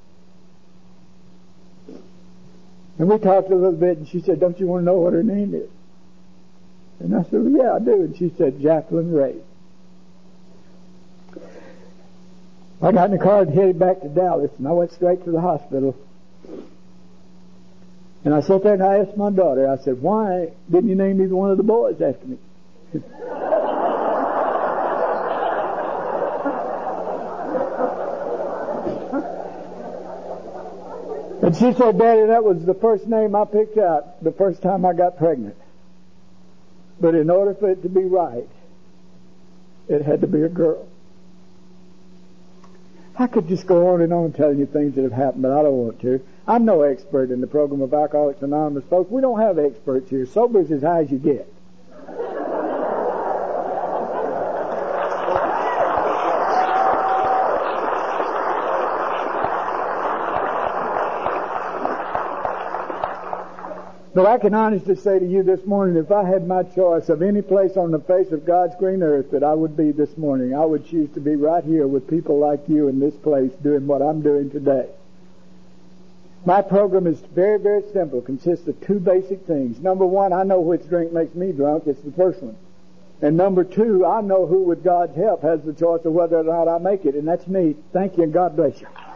A: And we talked a little bit, and she said, don't you want to know what her name is? And I said, well, yeah, I do. And she said, Jacqueline Ray. I got in the car and headed back to Dallas, and I went straight to the hospital. And I sat there and I asked my daughter, I said, why didn't you name either one of the boys after me? And she said, Daddy, that was the first name I picked out the first time I got pregnant. But in order for it to be right, it had to be a girl. I could just go on and on telling you things that have happened, but I don't want to. I'm no expert in the program of Alcoholics Anonymous, folks. We don't have experts here. Sober's as high as you get. But I can honestly say to you this morning, if I had my choice of any place on the face of God's green earth that I would be this morning, I would choose to be right here with people like you in this place doing what I'm doing today. My program is very, very simple. It consists of two basic things. Number one, I know which drink makes me drunk. It's the first one. And number two, I know who with God's help has the choice of whether or not I make it, and that's me. Thank you, and God bless you.